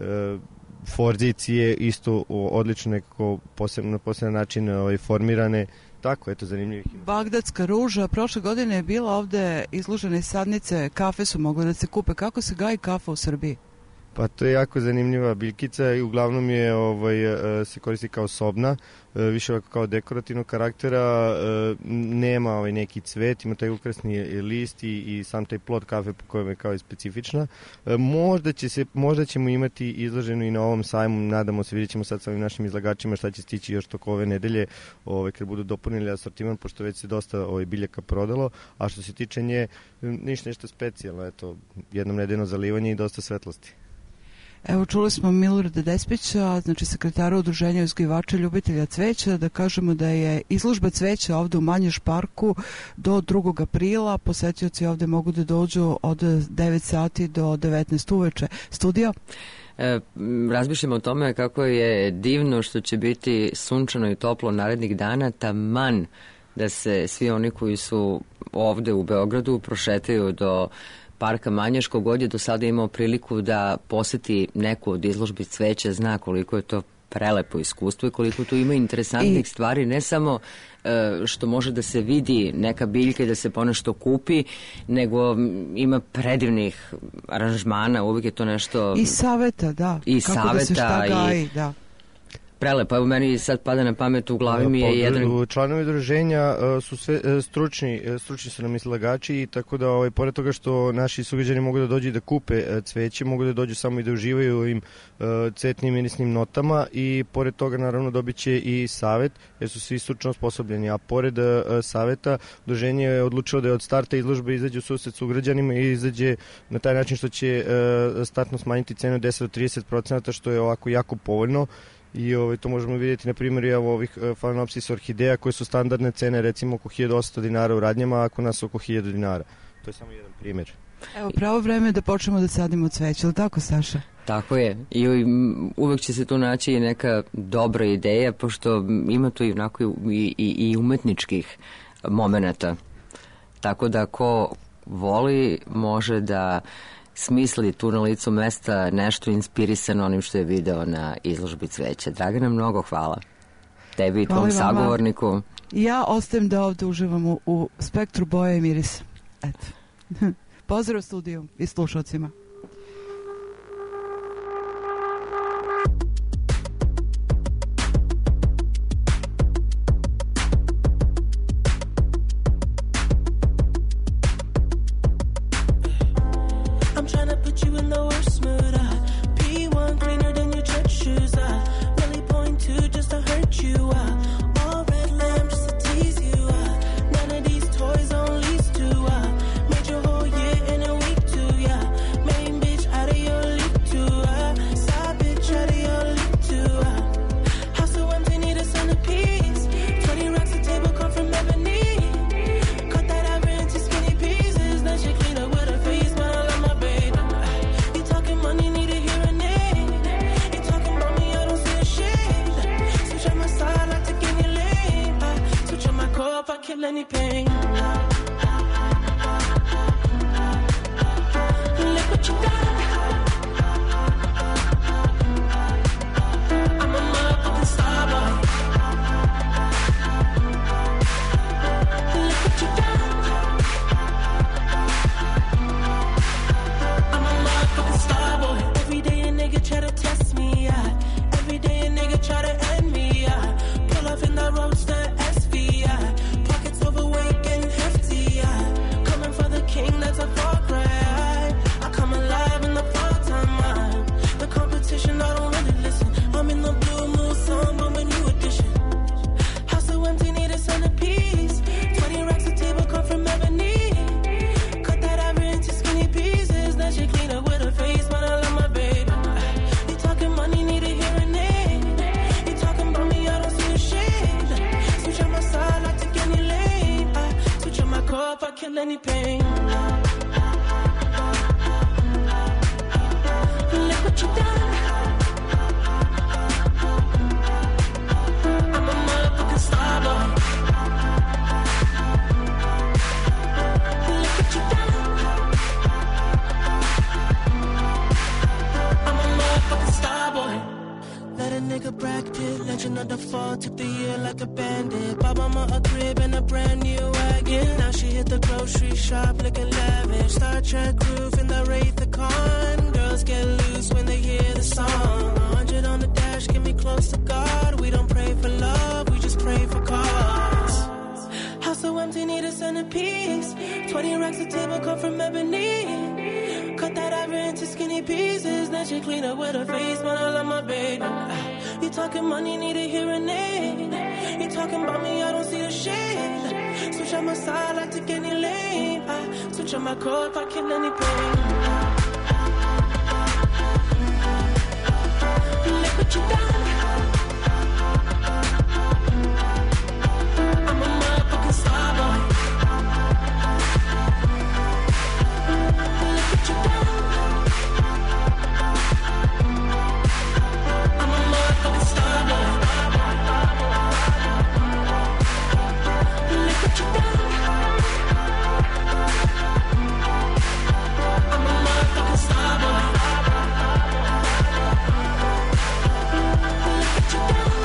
forzicije isto odlično nekako na poseban način formirane. Tako, eto, zanimljivih. Bagdadska ruža, prošle godine je bila ovde izložene sadnice, kafe su mogle da se kupe. Kako se gaji kafa u Srbiji? Pa to je jako zanimljiva biljkica i uglavnom je se koristi kao sobna, više ovako kao dekorativnog karaktera, nema neki cvet, ima taj ukrasni list i sam taj plod kafe po kojem je kao i specifična. Možda ćemo imati izloženu i na ovom sajmu, nadamo se, vidjet ćemo sad sa ovim našim izlagačima šta će stići još toko ove nedelje kad budu dopunili asortiman, pošto već se dosta biljaka prodalo, a što se tiče nje, nešto specijalno, eto, jednom nedeljno zalivanje i dosta svetlosti. Evo, čuli smo Milorada Despića, znači sekretara Udruženja uzgajivača ljubitelja cveća, da kažemo da je izložba cveća ovde u Manjež parku do 2. aprila. Posetioci ovde mogu da dođu od 9 sati do 19 uveče. Studio? Razmišljamo o tome kako je divno što će biti sunčano i toplo narednih dana, taman da se svi oni koji su ovde u Beogradu prošetaju do parka Manjež. Kogod je do sada imao priliku da poseti neku od izložbi cveća, zna koliko je to prelepo iskustvo i koliko tu ima interesantnih stvari, ne samo što može da se vidi neka biljka i da se ponešto kupi, nego ima predivnih aranžmana, uvijek je to nešto... I saveta, da. I kako saveta, da se šta gaji, da. Prelepo, evo meni sad pada na pamet, u glavi mi je jedan... Članovi udruženja su sve stručni su nam izlagači i tako da pored toga što naši sugrađani mogu da dođu i da kupe cveće, mogu da dođu samo i da uživaju ovim cvetnim mirisnim notama i pored toga naravno dobit će i savet jer su svi stručno osposobljeni, a pored saveta udruženje je odlučilo da je od starta izložbe izađe u susret sugrađanima i izađe na taj način što će startno smanjiti cenu 10 do 30%, što je ovako jako povoljno. I to možemo vidjeti na primjer ovih Phalaenopsis orhideja koje su standardne cene recimo oko 1800 dinara u radnjama, a kod nas oko 1000 dinara. To je samo jedan primjer. Evo, pravo vreme je da počnemo da sadimo cveće, ali tako, Saša? Tako je. I uvek će se tu naći i neka dobra ideja, pošto ima tu i umetničkih momenata. Tako da ko voli može da smisli tu na licu mesta nešto inspirisano onim što je video na izložbi cveća. Dragana, mnogo hvala. Tebi i tvom sagovorniku. Ja ostajem da ovde uživam u spektru boja i mirisa. Eto. Pozdrav studiju i slušalcima. Made your whole year in a week too, yeah. what you done. I'm a motherfucking star boy. Look what you done. I'm a motherfucking star boy. Let a nigga Brad Pitt, legend of the fall, took the year like a bandit. Bought mama a crib and a brand new wagon. Now she hit the grocery shop looking lavish. Star Trek roof in the Wraith the Con. Girls get loose when they hear the song. 100 on the dash, get me close to God. We don't pray for love, we just pray for cause. House so empty, need a centerpiece. 20 racks of table come from ebony. Cut that ivory into skinny pieces. Then she clean up with her face, but I love my baby. You talking money, need a hearing aid. You talking about me, I don't see the shade. Switch on my side, I take any lane. I switch on my core if I kill any pain. Look what you done. I'm a motherfucking star boy. Look what you done. I'm a motherfucking star boy. Look what you done. I'm a motherfucking star boy. Look what you done.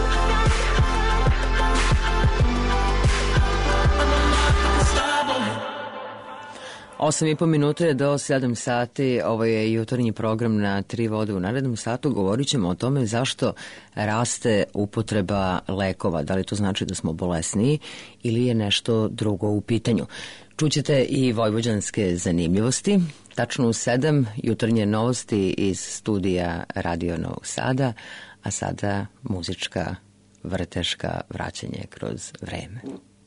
I'm a motherfucking star boy. 8,5 minuta je do 7 sati, ovo je jutarnji program na Tri vode. U narednom satu govorit ćemo o tome zašto raste upotreba lekova. Da li to znači da smo bolesniji ili je nešto drugo u pitanju. Čućete i vojvođanske zanimljivosti. Tačno u 7 jutarnje novosti iz studija Radio Novog Sada, a sada muzička vrteška vraćanje kroz vreme.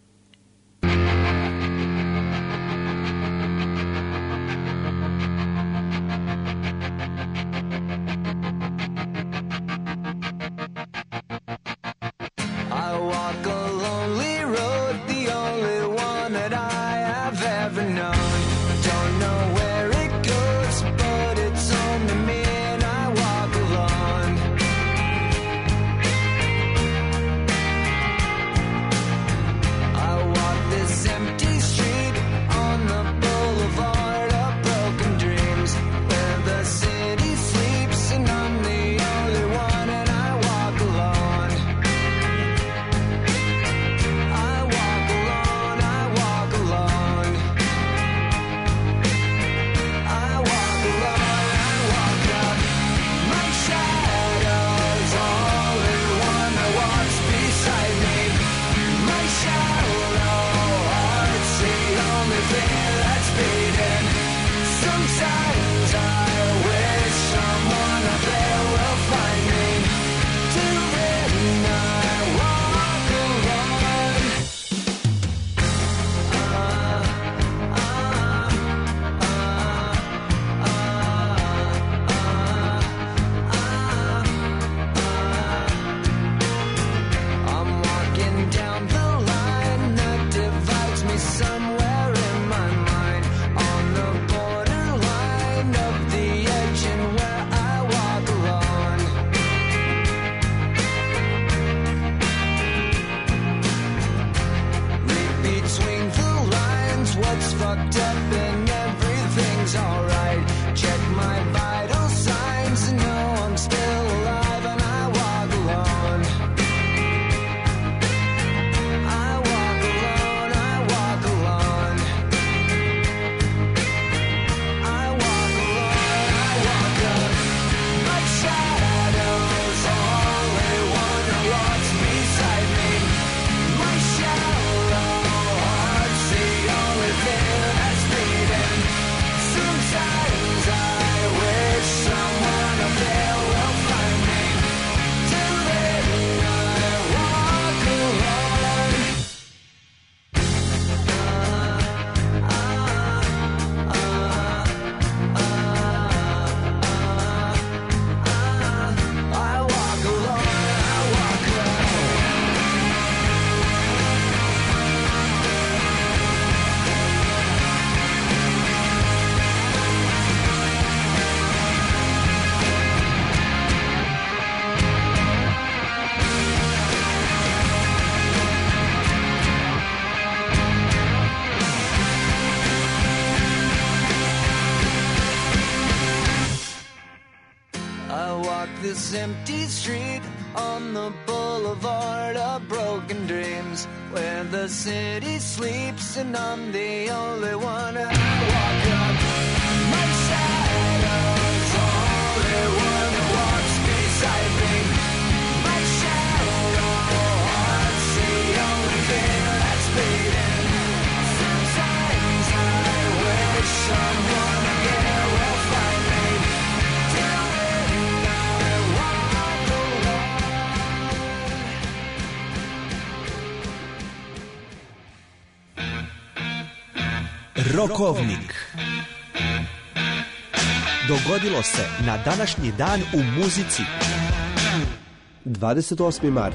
I walk a lonely road, the only one that I have ever known. Don't know where it goes, but it's only me and I walk alone. I walk this empty street on the boulevard of broken dreams, where the city sleeps and I'm the only one who walk up. My shadow's only one who walks beside me. My shadow heart's the only thing that's beating. Sometimes I wish someone again will find me. Till then I walk alone. Rokovnik. Dogodilo se na današnji dan u muzici. 28. mart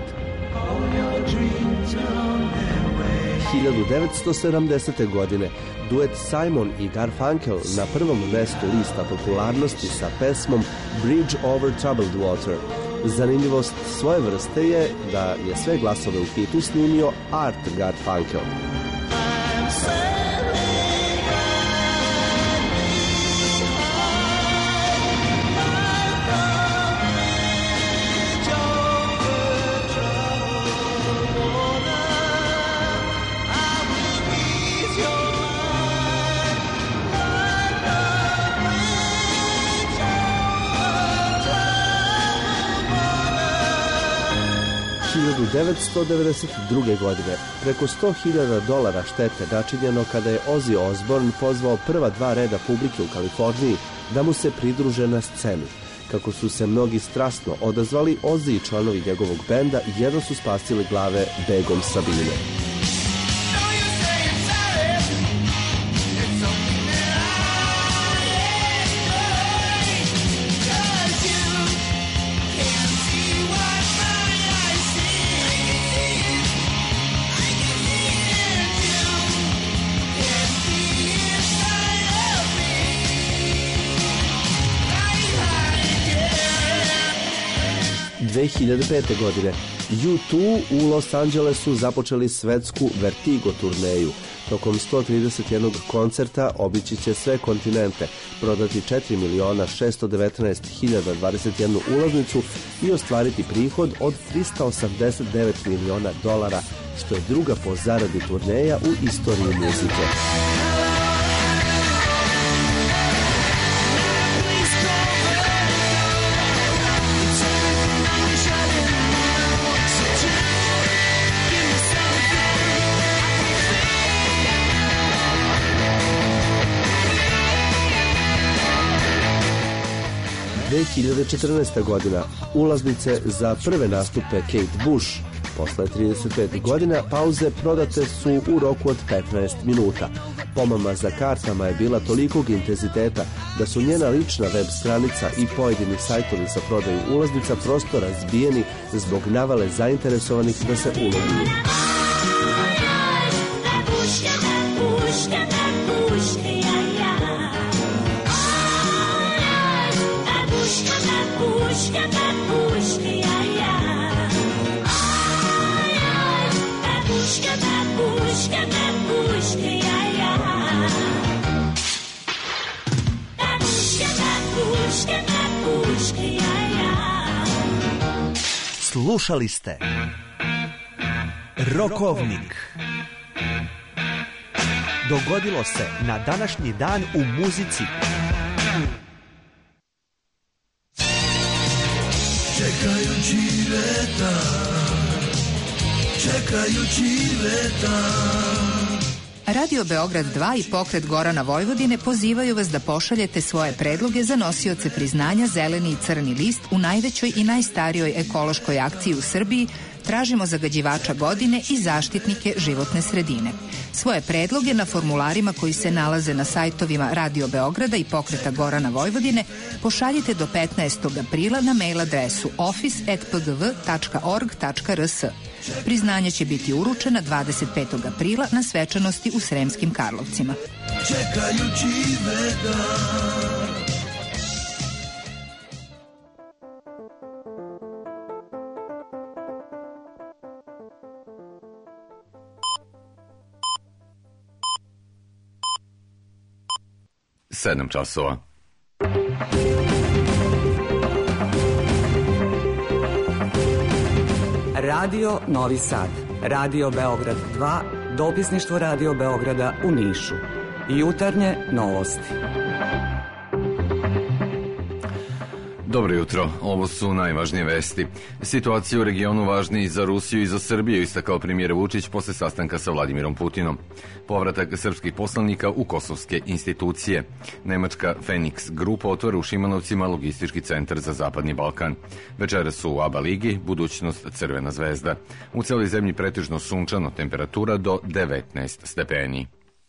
1970. godine duet Simon i Garfunkel na prvom mestu lista popularnosti sa pesmom Bridge over Troubled Water. Zanimljivost svoje vrste je da je sve glasove u hitu snimio Art Garfunkel. $1992. godine preko $100.000 štete načinjeno kada je Ozzy Osbourne pozvao prva dva reda publike u Kaliforniji da mu se pridruže na sceni. Kako su se mnogi strasno odazvali, Ozzy i članovi njegovog benda jedno su spasili glave begom Sabine. godine U2 u Los Angelesu započeli svetsku Vertigo turneju. Tokom 131 koncerta obići će sve kontinente, prodati 4.619.021 ulaznicu i ostvariti prihod od $389 miliona, što je druga po zaradi turneja u istoriji muzike. godina. Ulaznice za prve nastupe Kate Bush posle 35 godina pauze prodate su u roku od 15 minuta. Pomama za kartama je bila tolikog intenziteta da su njena lična web stranica i pojedini sajtovi za prodaju ulaznica prosto razbijeni zbog navale zainteresovanih da se uloguju. Slušali ste Rokovnik. Dogodilo se na današnji dan u muzici. Čekajući leta, čekajući leta. Radio Beograd 2 i Pokret Gorana Vojvodine pozivaju vas da pošaljete svoje predloge za nosioce priznanja Zeleni i Crni list u najvećoj i najstarijoj ekološkoj akciji u Srbiji Tražimo zagađivača godine i zaštitnike životne sredine. Svoje predloge na formularima koji se nalaze na sajtovima Radio Beograda i Pokreta Gorana Vojvodine pošaljite do 15. aprila na mail adresu office@pgv.org.rs. Priznanje će biti uručena 25. aprila na svečanosti u Sremskim Karlovcima. Čekajući veda. Sedam časova. Radio Novi Sad, Radio Beograd 2, dopisništvo Radio Beograda u Nišu. Jutarnje novosti. Dobro jutro, ovo su najvažnije vesti. Situacija u regionu važna i za Rusiju i za Srbiju, istakao premijer Vučić posle sastanka sa Vladimirom Putinom. Povratak srpskih poslanika u kosovske institucije. Nemačka Phoenix grupa otvara u Šimanovcima logistički centar za Zapadni Balkan. Večeras su u ABA ligi budućnost Crvena zvezda. U celoj zemlji pretežno sunčano, temperatura do 19 stepeni.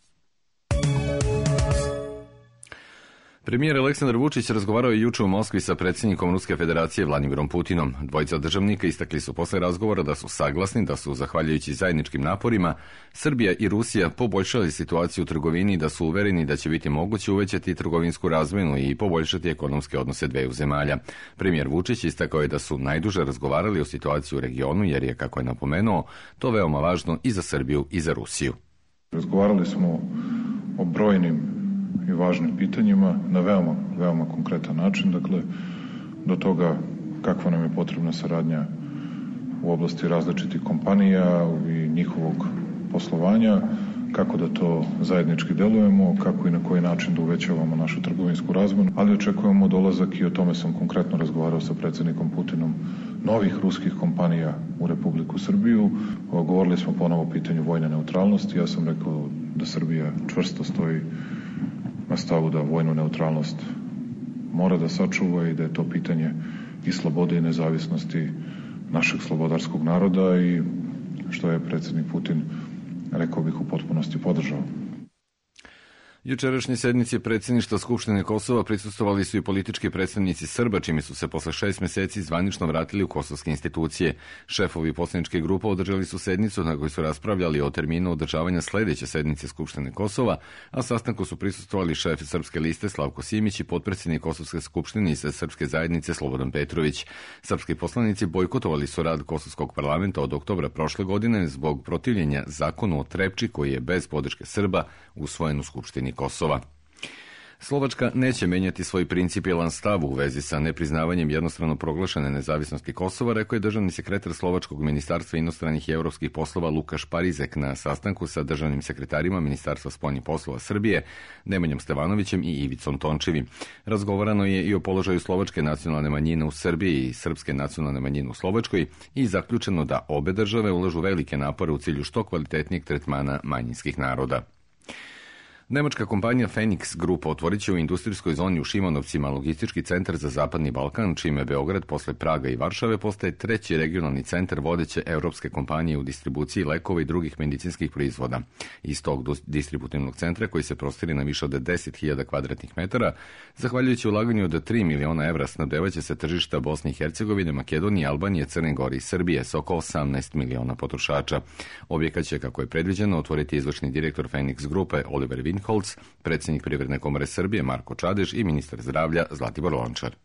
Premijer Aleksandar Vučić razgovarao je juče u Moskvi sa predsjednikom Ruske federacije Vladimirom Putinom. Dvojica državnika istakli su posle razgovora da su saglasni da su, zahvaljujući zajedničkim naporima, Srbija i Rusija poboljšali situaciju u trgovini i da su uvereni da će biti moguće uvećati trgovinsku razmenu i poboljšati ekonomske odnose dveju zemalja. Premijer Vučić istakao je da su najduže razgovarali o situaciji u regionu jer je, kako je napomenuo, to veoma važno i za Srbiju i za Rusiju. Razgovarali smo o brojnim i važnim pitanjima na veoma konkretan način, dakle do toga kakva nam je potrebna saradnja u oblasti različitih kompanija i njihovog poslovanja, kako da to zajednički delujemo, kako i na koji način da uvećavamo našu trgovinsku razmenu, ali očekujemo dolazak i o tome sam konkretno razgovarao sa predsjednikom Putinom novih ruskih kompanija u Republiku Srbiju. Govorili smo ponovo o pitanju vojne neutralnosti. Ja sam rekao da Srbija čvrsto stoji na stavu da vojnu neutralnost mora da sačuva i da je to pitanje i slobode i nezavisnosti našeg slobodarskog naroda i što je predsjednik Putin, rekao bih, u potpunosti podržao. Jučerašnje sednici predsjedništva Skupštine Kosova prisustvovali su i politički predstavnici Srba, čime su se posle 6 meseci zvanično vratili u kosovske institucije. Šefovi poslaničke grupe održali su sednicu na kojoj su raspravljali o terminu održavanja sledeće sednice Skupštine Kosova, a sastanku su prisustvovali šef Srpske liste Slavko Simić i potpredsjednik Kosovske skupštine i Srpske zajednice Slobodan Petrović. Srpski poslanici bojkotovali su rad Kosovskog parlamenta od oktobra prošle godine zbog protivljenja zakonu o Trepči koji je bez podrške Srba usvojen u Skupštini Kosova. Slovačka neće menjati svoj principijelan stav u vezi sa nepriznavanjem jednostrano proglašene nezavisnosti Kosova, rekao je državni sekretar Slovačkog ministarstva inostranih i evropskih poslova Lukaš Parizek na sastanku sa državnim sekretarima Ministarstva spoljnih poslova Srbije, Nemanjom Stevanovićem i Ivicom Tončevim. Razgovarano je i o položaju slovačke nacionalne manjine u Srbiji i srpske nacionalne manjine u Slovačkoj i zaključeno da obe države ulažu velike napore u cilju što kvalitetnijeg tretmana manjinskih naroda. Nemačka kompanija Phoenix grupa otvorit će u industrijskoj zoni u Šimanovcima logistički centar za Zapadni Balkan, čime Beograd posle Praga i Varšave postaje treći regionalni centar vodeće evropske kompanije u distribuciji lekova i drugih medicinskih proizvoda. Iz tog distributivnog centra, koji se prostire na više od 10.000 kvadratnih metara, zahvaljujući ulaganju od 3 miliona evra, snabdevaće se tržišta Bosne i Hercegovine, Makedonije, Albanije, Crne Gore i Srbije sa oko 18 miliona potrošača. Objekat će, kako je predviđeno, otvoriti izvršni direktor Phoenix grupe Oliver Winholz, predsjednik Privredne komore Srbije Marko Čadež i ministar zdravlja Zlatibor Lončar.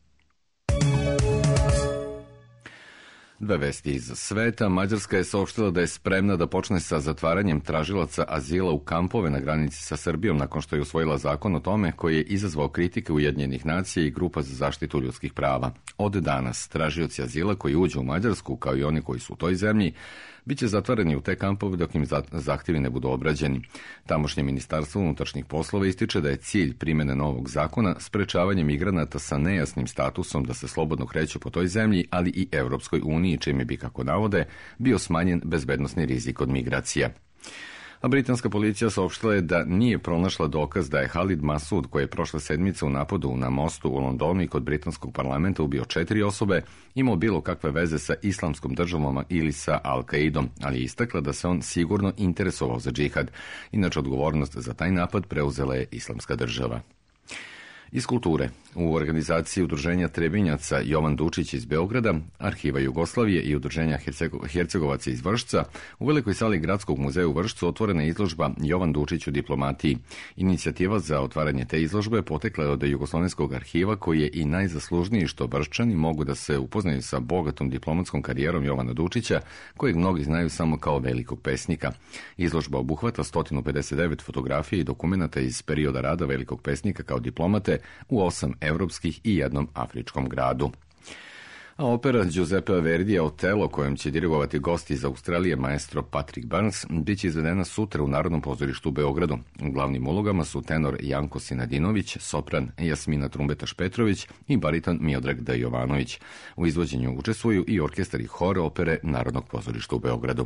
Dve vesti iz sveta. Mađarska je saopštila da je spremna da počne sa zatvaranjem tražilaca azila u kampove na granici sa Srbijom nakon što je usvojila zakon o tome koji je izazvao kritike Ujedinjenih nacija i grupa za zaštitu ljudskih prava. Od danas tražioci azila koji uđu u Mađarsku, kao i oni koji su u toj zemlji, biće zatvarani u te kampove dok im zahtjevi ne budu obrađeni. Tamošnje ministarstvo unutrašnjih poslova ističe da je cilj primjene novog zakona sprečavanje migranata sa nejasnim statusom da se slobodno kreću po toj zemlji, ali i Evropskoj uniji, čime bi, kako navode, bio smanjen bezbednosni rizik od migracija. A britanska policija saopštila je da nije pronašla dokaz da je Halid Masud, koji je prošle sedmice u napadu na mostu u Londonu i kod britanskog parlamenta ubio 4 osobe, imao bilo kakve veze sa islamskom državom ili sa Al-Qaidom, ali je istakla da se on sigurno interesovao za džihad. Inače, odgovornost za taj napad preuzela je islamska država. Iz kulture. U organizaciji Udruženja Trebinjaca Jovan Dučić iz Beograda, Arhiva Jugoslavije i Udruženja Hercegovaca iz Vršca, u velikoj sali Gradskog muzeja u Vršcu otvorena je izložba Jovan Dučić u diplomatiji. Inicijativa za otvaranje te izložbe potekla je od Jugoslovenskog arhiva, koji je i najzaslužniji što Vrščani mogu da se upoznaju sa bogatom diplomatskom karijerom Jovana Dučića, kojeg mnogi znaju samo kao velikog pesnika. Izložba obuhvata 159 fotografija i dokumenata iz perioda rada velikog pesnika kao diplomate u 8 evropskih i jednom afričkom gradu. A opera Giuseppe Verdija Otello, kojom će dirigovati gost iz Australije maestro Patrick Burns, bit će izvedena sutra u Narodnom pozorištu u Beogradu. U glavnim ulogama su tenor Janko Sinadinović, sopran Jasmina Trumbetaš-Petrović i bariton Miodrag D. Jovanović. U izvođenju učestvuju i orkestar i hor opere Narodnog pozorišta u Beogradu.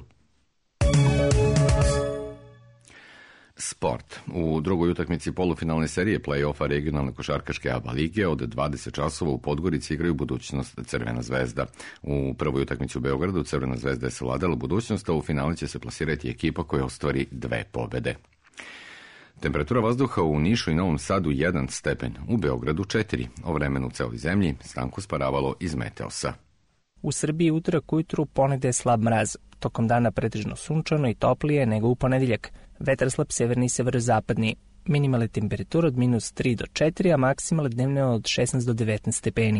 Sport. U drugoj utakmici polufinalne serije play-offa regionalne košarkaške ABA lige od 20 časova u Podgorici igraju budućnost Crvena zvezda. U prvoj utakmici u Beogradu Crvena zvezda je savladala budućnost, a u finale će se plasirati ekipa koja ostvari 2 pobede. Temperatura vazduha u Nišu i Novom Sadu 1 stepen, u Beogradu 4. O vremenu u celoj zemlji Stanko Sparavalo iz Meteosa. U Srbiji utorak ujutru ponegde slab mraz, tokom dana pretežno sunčano i toplije nego u ponedeljak. Vetar slab severni i severozapadni. Minimalne temperature od -3 do 4, a maksimalne dnevne od 16 do 19 stepeni.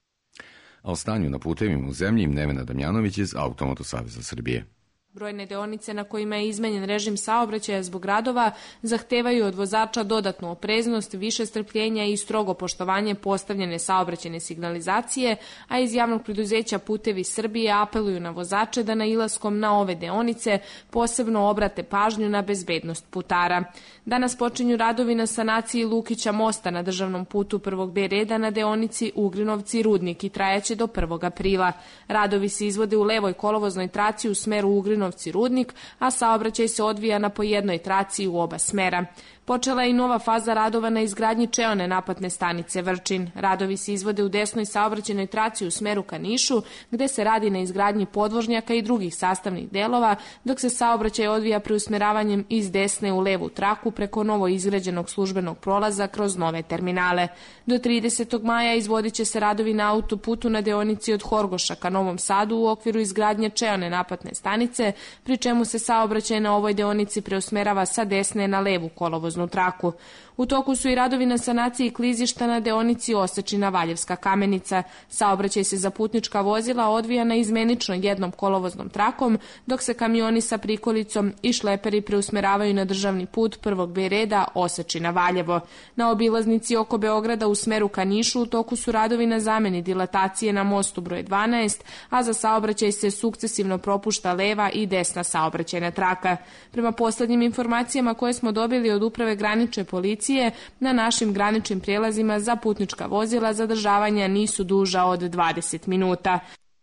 A o stanju na putevima u zemlji Nevena Damjanović iz Automoto Saveza Srbije. Brojne deonice na kojima je izmenjen režim saobraćaja zbog radova zahtevaju od vozača dodatnu opreznost, više strpljenja i strogo poštovanje postavljene saobraćajne signalizacije, a iz javnog preduzeća Putevi Srbije apeluju na vozače da nailaskom na ove deonice posebno obrate pažnju na bezbednost putara. Danas počinju radovi na sanaciji Lukića mosta na državnom putu 1. B reda na deonici Ugrinovci-Rudnik i trajaće do 1. aprila. Radovi se izvode u levoj kolovoznoj traci u smeru Ugrinovci-Rudnik, a saobraćaj se odvija na po jednoj traci u oba smera. Počela je i nova faza radova na izgradnji čeone naplatne stanice Vrčin. Radovi se izvode u desnoj saobraćajnoj traci u smeru ka Nišu, gde se radi na izgradnji podvožnjaka i drugih sastavnih delova, dok se saobraćaj odvija preusmeravanjem iz desne u levu traku preko novo izgrađenog službenog prolaza kroz nove terminale. Do 30. maja izvodit će se radovi na autoputu na deonici od Horgoša ka Novom Sadu u okviru izgradnje čeone naplatne stanice, pri čemu se saobraćaj na ovoj deonici preusmerava sa desne na levu kolovoznu traku. U toku su i radovi na sanaciji klizišta na deonici Osečina-Valjevska Kamenica. Saobraćaj se za putnička vozila odvija na izmenično jednom kolovoznom trakom, dok se kamioni sa prikolicom i šleperi preusmeravaju na državni put 1. B reda Osečina-Valjevo. Na obilaznici oko Beograda u smeru ka Nišu u toku su radovi na zameni dilatacije na mostu broj 12, a za saobraćaj se sukcesivno propušta leva i desna saobraćajna traka. Prema poslednjim informacijama koje smo dobili od Uprave granične policije, na našim graničnim prijelazima za putnička vozila zadržavanja nisu duža od 20 minuta.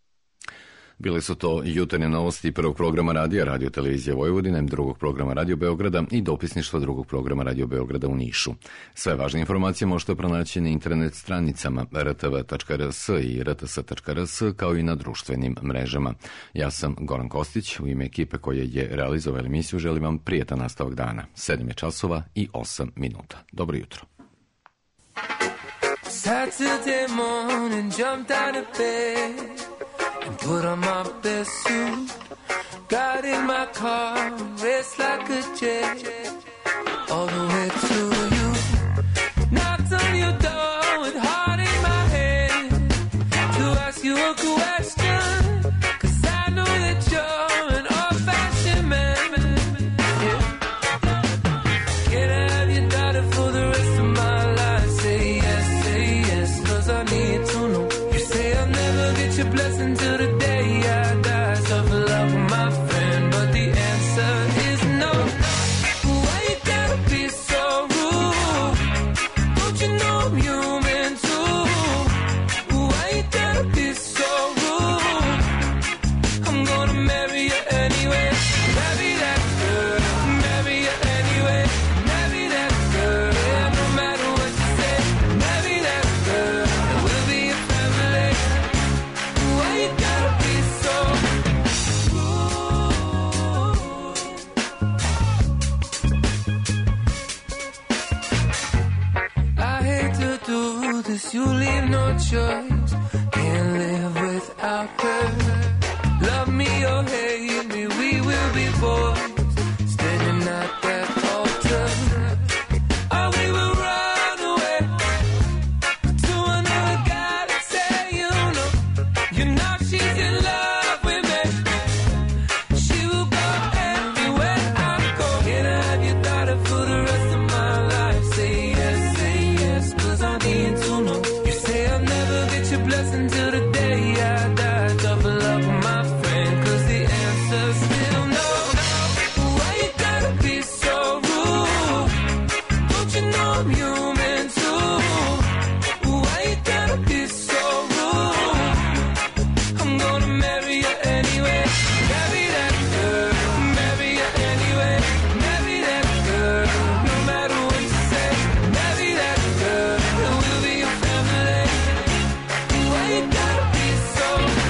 Bile su to jutarnje novosti prvog programa radija, Radio Televizije Vojvodine, drugog programa Radio Beograda i dopisništva drugog programa Radio Beograda u Nišu. Sve važne informacije možete pronaći na internet stranicama rtv.rs i rts.rs kao i na društvenim mrežama. Ja sam Goran Kostić, u ime ekipe koja je realizovala emisiju želim vam prijetan nastavak dana. 7 je časova i 8 minuta. Dobro jutro. Saturday morning, jumped out of bed and put on my best suit. Got in my car, raced like a jet, all the way to you. Knocked on your door with heart in my head to ask you a question, 'cause I know that you're an old-fashioned man. Yeah. Can I have your daughter for the rest of my life? Say yes, 'cause I need to know. You say I'll never get your blessing till the day I die. Tough love, my friend, but the answer is no. Why you gotta be so rude? Don't you know I'm human too? Why you gotta be so rude? I'm gonna marry you anyway. Marry that girl, marry you anyway. Marry that girl, yeah, no matter what you say. Marry that girl, and we'll be a family. Why you gotta blessing till the day I die. Tough luck, my friend, 'cause the answer's still no. Why you gotta be so rude? Don't you know I'm human too? Why you gotta be so rude? I'm gonna marry you anyway. Marry that girl, marry you anyway. Marry that girl, no matter what you say. Marry that girl, and we'll be a family. Why you gotta be so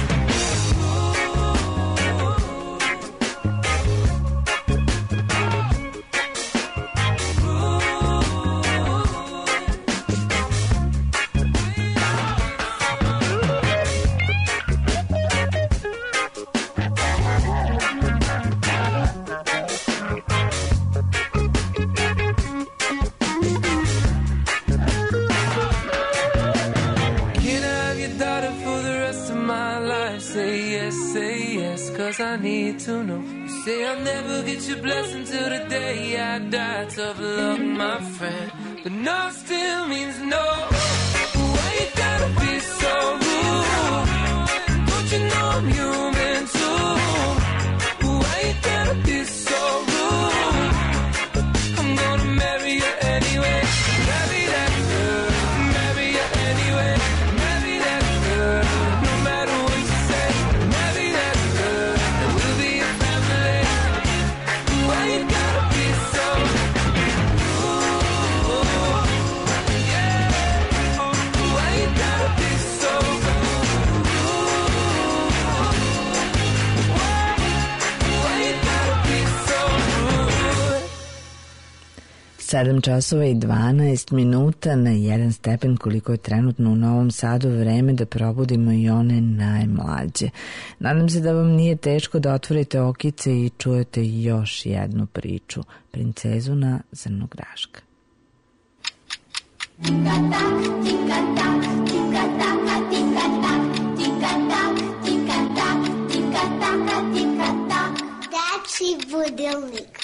Can I have your daughter for the rest of my life? Say yes, 'cause I need to know. You say I'll never get your blessing till the day I die. Tough luck, my friend, but no still means no. Why you gotta be so rude? Don't you know I'm human too? Why you gotta be so rude? I'm gonna marry you anyway. Marry that girl, marry you anyway. Marry that girl, no matter what you say. Marry that girl, and we'll be a family. Why you gotta be so rude? Yeah. Why you gotta be so rude? Why you gotta be so rude? 7 časova i 12 minuta na 1 stepen koliko je trenutno u Novom Sadu, vreme da probudimo i one najmlađe. Nadam se da vam nije teško da otvorite okice i čujete još jednu priču, Princezu na zrnu graška. Dečiji budilnik.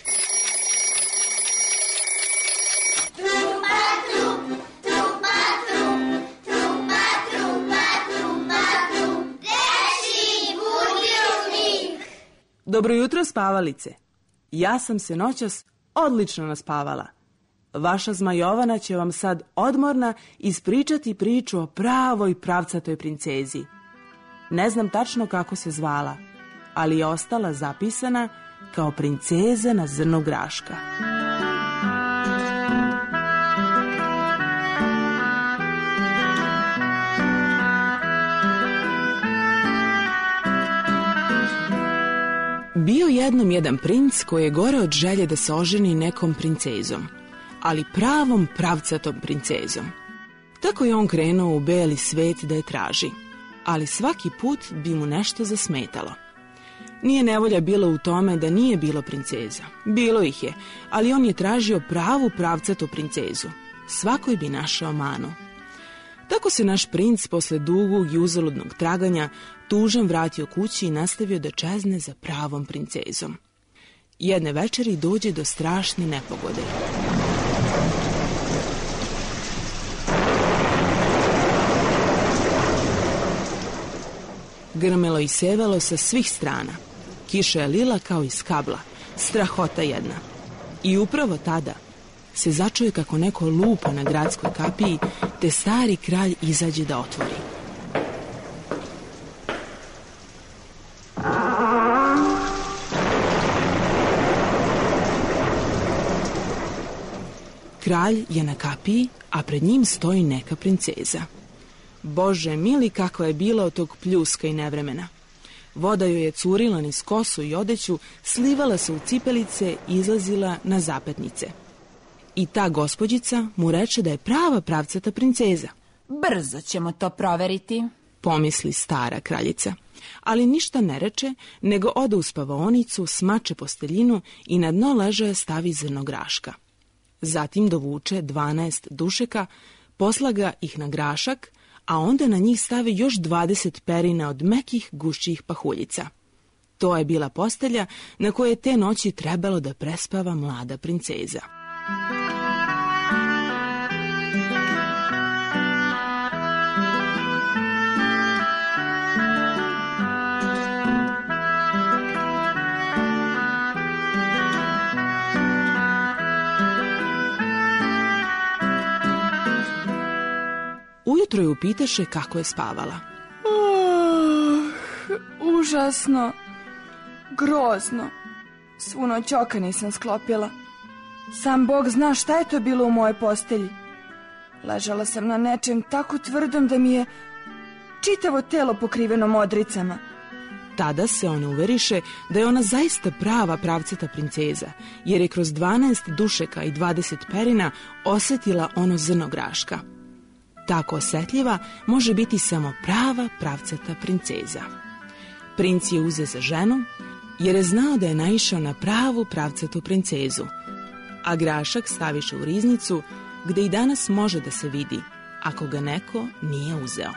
Dobro jutro, spavalice. Ja sam se noćas odlično naspavala. Vaša Zmajovana će vam sad odmorna ispričati priču o pravoj pravcatoj princezi. Ne znam tačno kako se zvala, ali je ostala zapisana kao Princeza na zrnu graška. Bio jednom jedan princ koji je gore od želje da se oženi nekom princezom, ali pravom pravcatom princezom. Tako je on krenuo u beli svet da je traži, ali svaki put bi mu nešto zasmetalo. Nije nevolja bila u tome da nije bilo princeza. Bilo ih je, ali on je tražio pravu pravcatu princezu. Svakoj bi našao manu. Tako se naš princ posle dugog i uzaludnog traganja tužan vratio kući i nastavio da čezne za pravom princezom. Jedne večeri dođe do strašne nepogode. Grmelo i sevalo sa svih strana. Kiša je lila kao iz kabla. Strahota jedna. I upravo tada se začuje kako neko lupa na gradskoj kapiji, te stari kralj izađe da otvori. Kralj je na kapiji, a pred njim stoji neka princeza. Bože mili, kako je bila od tog pljuska i nevremena. Voda joj je curila niz kosu i odeću, slivala se u cipelice i izlazila na zapetnice. I ta gospođica mu reče da je prava pravcata princeza. Brzo ćemo to proveriti, pomisli stara kraljica. Ali ništa ne reče, nego ode u spavaonicu, smače posteljinu i na dno ležaja stavi zrno graška. Zatim dovuče 12 dušeka, poslaga ih na grašak, a onda na njih stavi još 20 perina od mekih gušćih pahuljica. To je bila postelja na kojoj je te noći trebalo da prespava mlada princeza. ujutro je upitaše kako je spavala. Užasno, grozno. Svu noć oka nisam sklopila. Sam Bog zna šta je to bilo u mojoj postelji. Ležala sam na nečem tako tvrdom da mi je čitavo telo pokriveno modricama. Tada se ona uveriše da je ona zaista prava pravcata princeza, jer je kroz 12 dušeka i 20 perina osetila ono zrno graška. Tako osetljiva može biti samo prava pravcata princeza. Princ je uze za ženu, jer je znao da je naišao na pravu pravcatu princezu, a grašak staviše u riznicu, gde i danas može da se vidi, ako ga neko nije uzeo.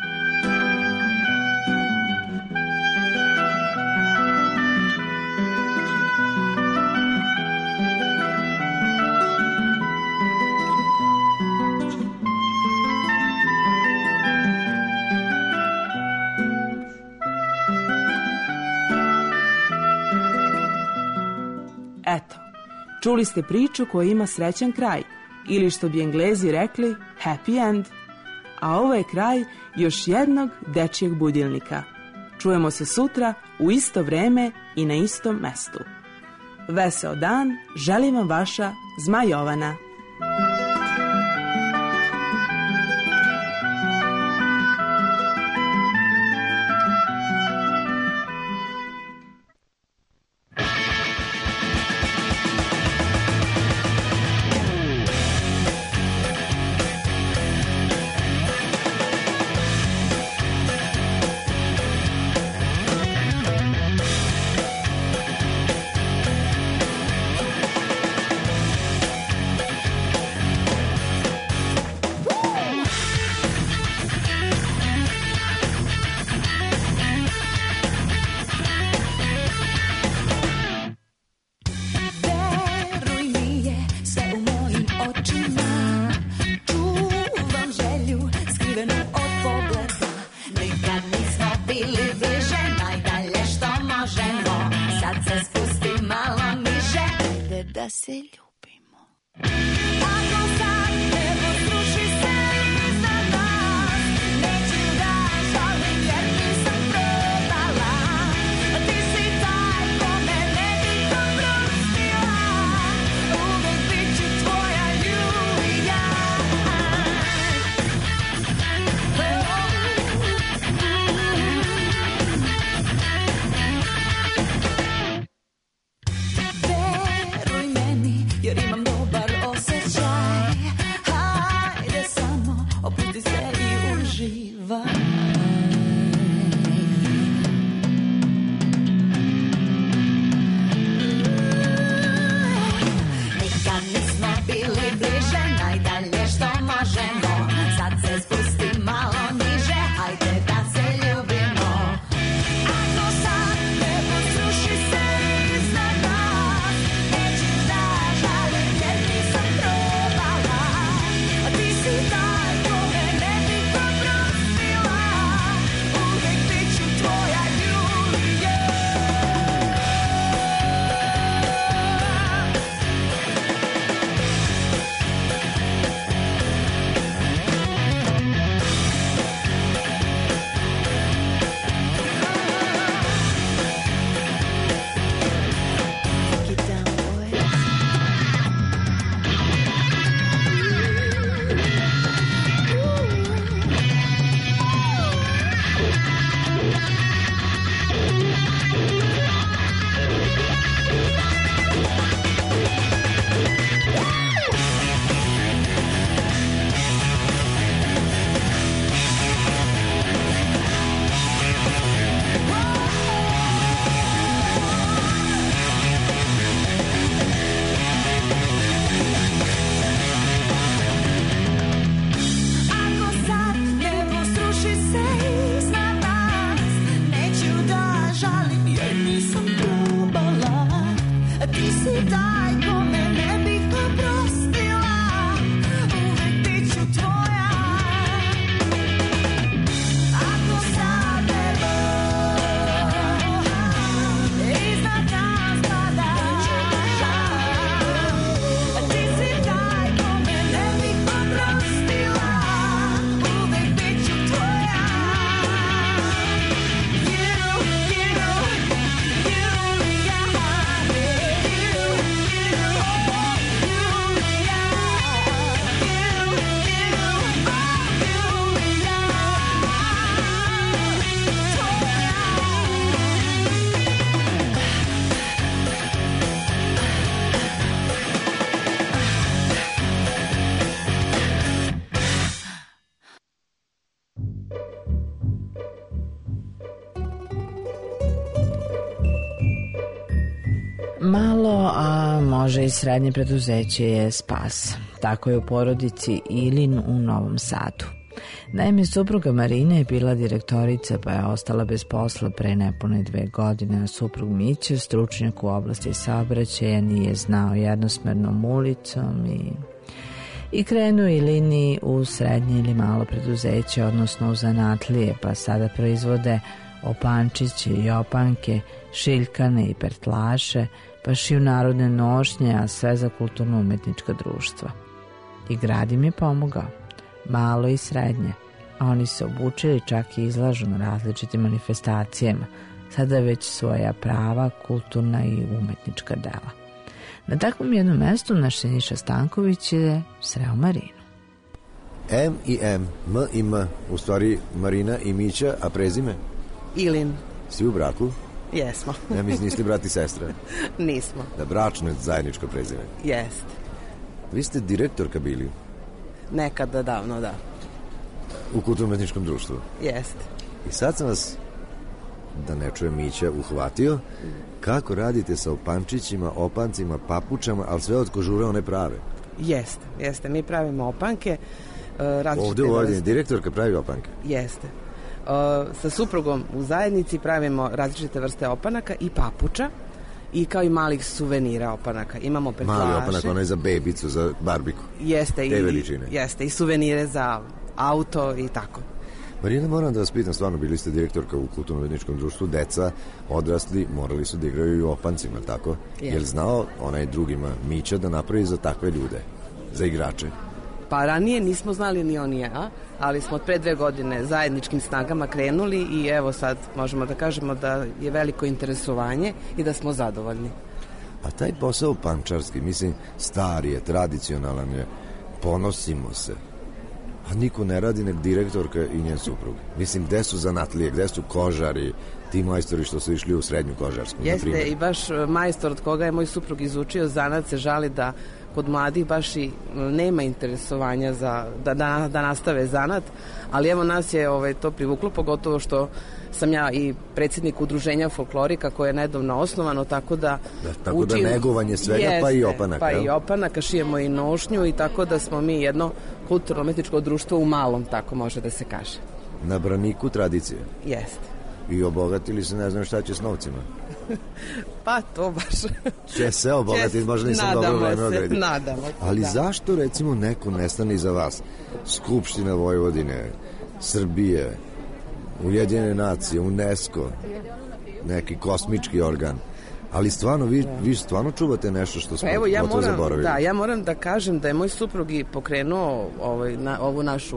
Eto, čuli ste priču koja ima srećan kraj, ili što bi Englezi rekli happy end. A ovo je kraj još jednog dečijeg budilnika. Čujemo se sutra u isto vreme i na istom mestu. Veseo dan želi vam vaša Zma Jovana. Da se ljubimo. Ako sad nebo sruši se iznad nas, neću da žalim jer nisam probala. Ti si taj kome ne bih oprostila, uvek bit ću tvoja Ljubija. Jer imam dobar osjećaj. Malo, a može i srednje preduzeće je spas. Tako je u porodici Ilin u Novom Sadu. Naime, supruga Marine je bila direktorica pa je ostala bez posla pre nepune 2 godine, a suprug Mića, stručnjak u oblasti saobraćaja, nije znao jednosmernom ulicom i krenuo Ilini u srednje ili malo preduzeće, odnosno u zanatlije, pa sada proizvode opančiće i opanke, šiljkane i pertlaše, pa šiju narodne nošnje, a sve za kulturno-umetnička društva. I grad im je pomogao, malo i srednje. Oni se obučili, čak i izlažu na različitim manifestacijama, sada već svoja prava, kulturna i umetnička dela. Na takvom jednom mestu naš Siniša Stanković je sreo Marinu. M i M, M i M, u stvari Marina i Mića, a prezime? Ilin. Si u braku? Jesmo. Ja mislim, niste brat i sestra? Nismo. Da, bračno je zajedničko prezime. Jest. Vi ste direktorka bili? Nekada davno, da. U kulturno-umetničkom društvu? Jest. I sad sam vas, da ne čujem Mića, uhvatio. Kako radite sa opančićima, opancima, papučama, ali sve od kožure one prave? Jeste. Mi pravimo opanke. Ovde u Vojvodini direktorka pravi opanke? Jeste. Sa suprugom u zajednici pravimo različite vrste opanaka i papuča i kao i malih suvenira opanaka. Imamo pertlaše. Mali opanak, onaj za bebicu, za barbiku. Jeste. Te veličine. Jeste, i suvenire za auto i tako. Marina, moram da vas pitam, stvarno bili ste direktorka u kulturno-umetničkom društvu, deca, odrasli, morali su da igraju i u opancima, tako? Jel znao onaj drugima Mića da napravi za takve ljude, za igrače? Pa ranije nismo znali ni on ni ja, ali smo od pre 2 godine zajedničkim snagama krenuli i evo sad možemo da kažemo da je veliko interesovanje i da smo zadovoljni. A taj posao pančarski, mislim, star je, tradicionalan je, ponosimo se. A niko ne radi nek direktorka i njen suprug. Mislim, gde su zanatlije, gde su kožari, ti majstori što su išli u srednju kožarsku, na primjer. Jeste, i baš majstor od koga je moj suprug izučio zanat se žali da kod mladih baš i nema interesovanja da nastave zanat, ali evo nas je to privuklo, pogotovo što sam ja i predsjednik udruženja folklorika koje je nedavno osnovano, tako da negovanje svega, pa i opanaka. Pa i opanaka, šijemo i nošnju i tako da smo mi jedno kulturno-umetničko društvo u malom, tako može da se kaže. Na braniku tradicije. Jeste. I obogatili se, ne znam šta će s novcima. Pa to baš. Će se obogatiti, možda nisam dobro vreme odredio. Nadamo se, ali zašto recimo neko nestane iza vas? Skupština Vojvodine, Srbije, Ujedinjene nacije, UNESCO, neki kosmički organ. Ali stvarno, vi stvarno čuvate nešto što smo gotovo zaboravili. Da, ja moram da kažem da je moj suprug i pokrenuo ovu našu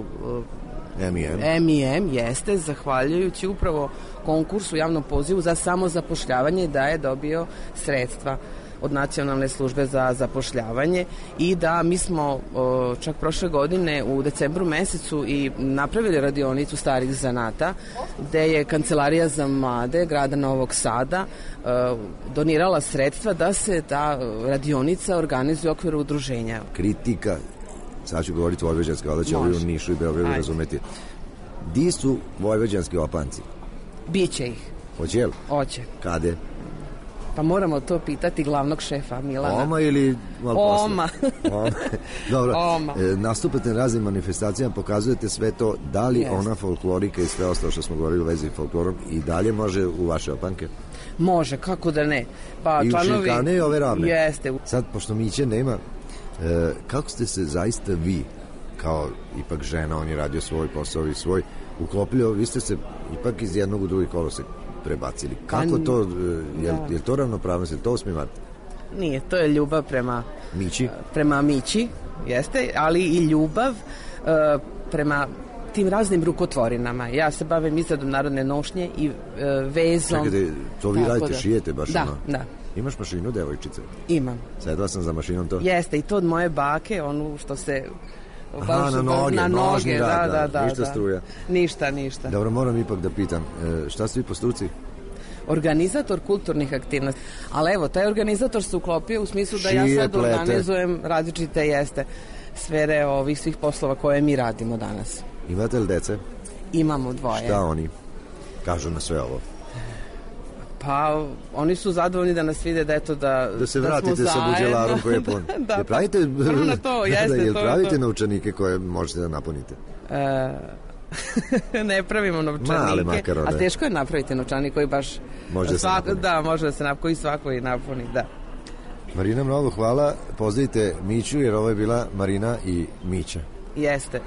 M&M, jeste, zahvaljujući upravo konkursu, javnom pozivu za samozapošljavanje, da je dobio sredstva od Nacionalne službe za zapošljavanje i da mi smo čak prošle godine u decembru mesecu i napravili radionicu starih zanata gde je Kancelarija za mlade grada Novog Sada donirala sredstva da se ta radionica organizuje u okviru udruženja. Kritika, sad ću govoriti vojvođanski, ali će ovi u Nišu i Beogradu razumeti. Di su vojvođanski opanci? Biće ih. Hoće li? Hoće. Kade? Pa moramo to pitati glavnog šefa Milana. Oma ili malo posle? Oma. Dobro, nastupate na raznim manifestacijama, pokazujete sve to, da li ona folklorika i sve ostalo što smo govorili u vezi folklorom i dalje može u vaše opanke? Može, kako da ne. Pa, i u šiljkane i ove ravne? Jeste. Sad, pošto Miće nema, kako ste se zaista vi, kao ipak žena, on je radio svoj posao i svoj, uklopili, vi ste se ipak iz jednog u drugi kolosek prebacili. Kako to, je to ravnopravnost, je to 8. mart? Nije, to je ljubav prema Mići. Prema Mići, jeste, ali i ljubav prema tim raznim rukotvorinama. Ja se bavim izradom narodne nošnje i vezom. Čekajte, to vi radite, šijete baš ono? Da. Imaš mašinu, devojčice? Imam. Sedla sam za mašinom to? Jeste, i to od moje bake, onu što se... Aha, na noge, da. Ništa struja. Ništa. Dobro, moram ipak da pitam, šta ste vi po struci? Organizator kulturnih aktivnosti. Ali evo, taj organizator se uklopio u smislu da ja sad organizujem različite sfere ovih svih poslova koje mi radimo danas. Imate li dece? Imamo 2. Šta oni kažu na sve ovo? Pa, oni su zadovoljni da nas vide da eto Da se vratite sa buđelarom koji je pun. Da, pravite, prvo na to, jeste jel to. pravite novčanike koje možete da napunite? Ne pravimo novčanike, Male makar, a teško je napraviti novčanik koji baš može da se napuni. Da, može da se napuni, koji svako i napuni, da. Marina, mnogo hvala. Pozdravite Miću, jer ovo je bila Marina i Mića. Jeste.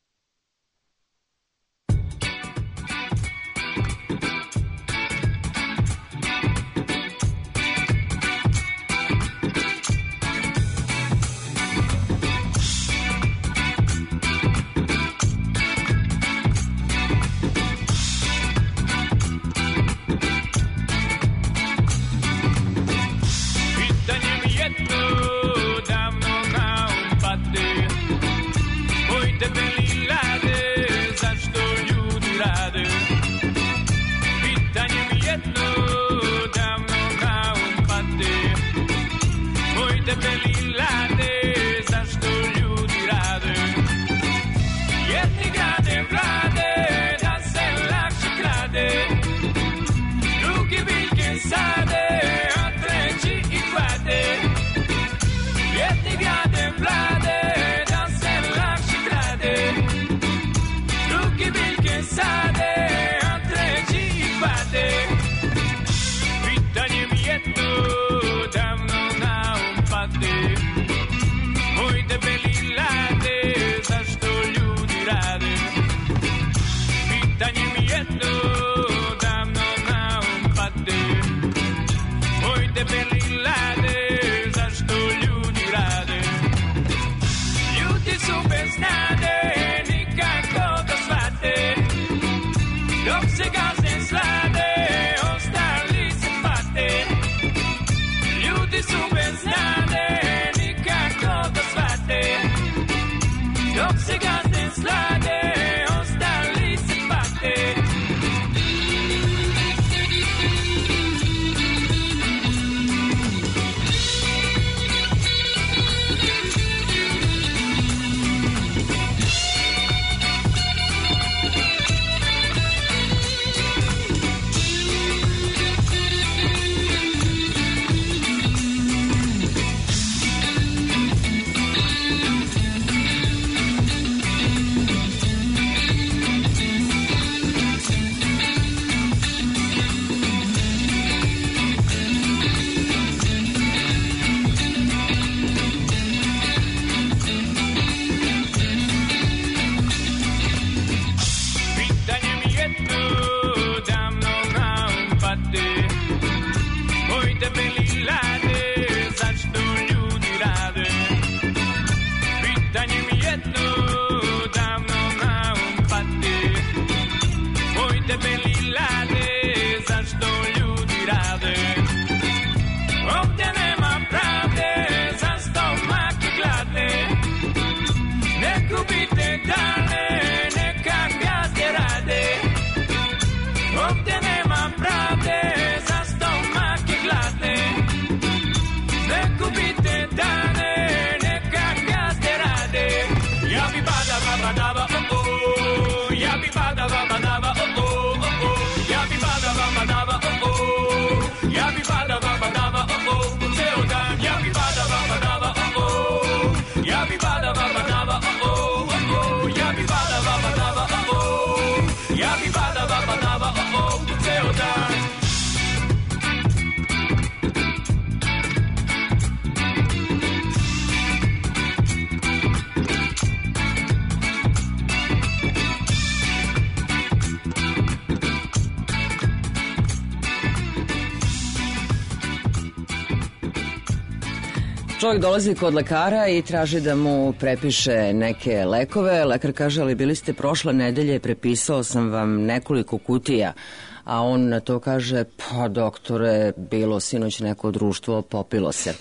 Čovjek dolazi kod lekara i traži da mu prepiše neke lekove. Lekar kaže, ali bili ste prošle nedelje, prepisao sam vam nekoliko kutija. A on na to kaže, pa doktore, bilo sinoć neko društvo, popilo se.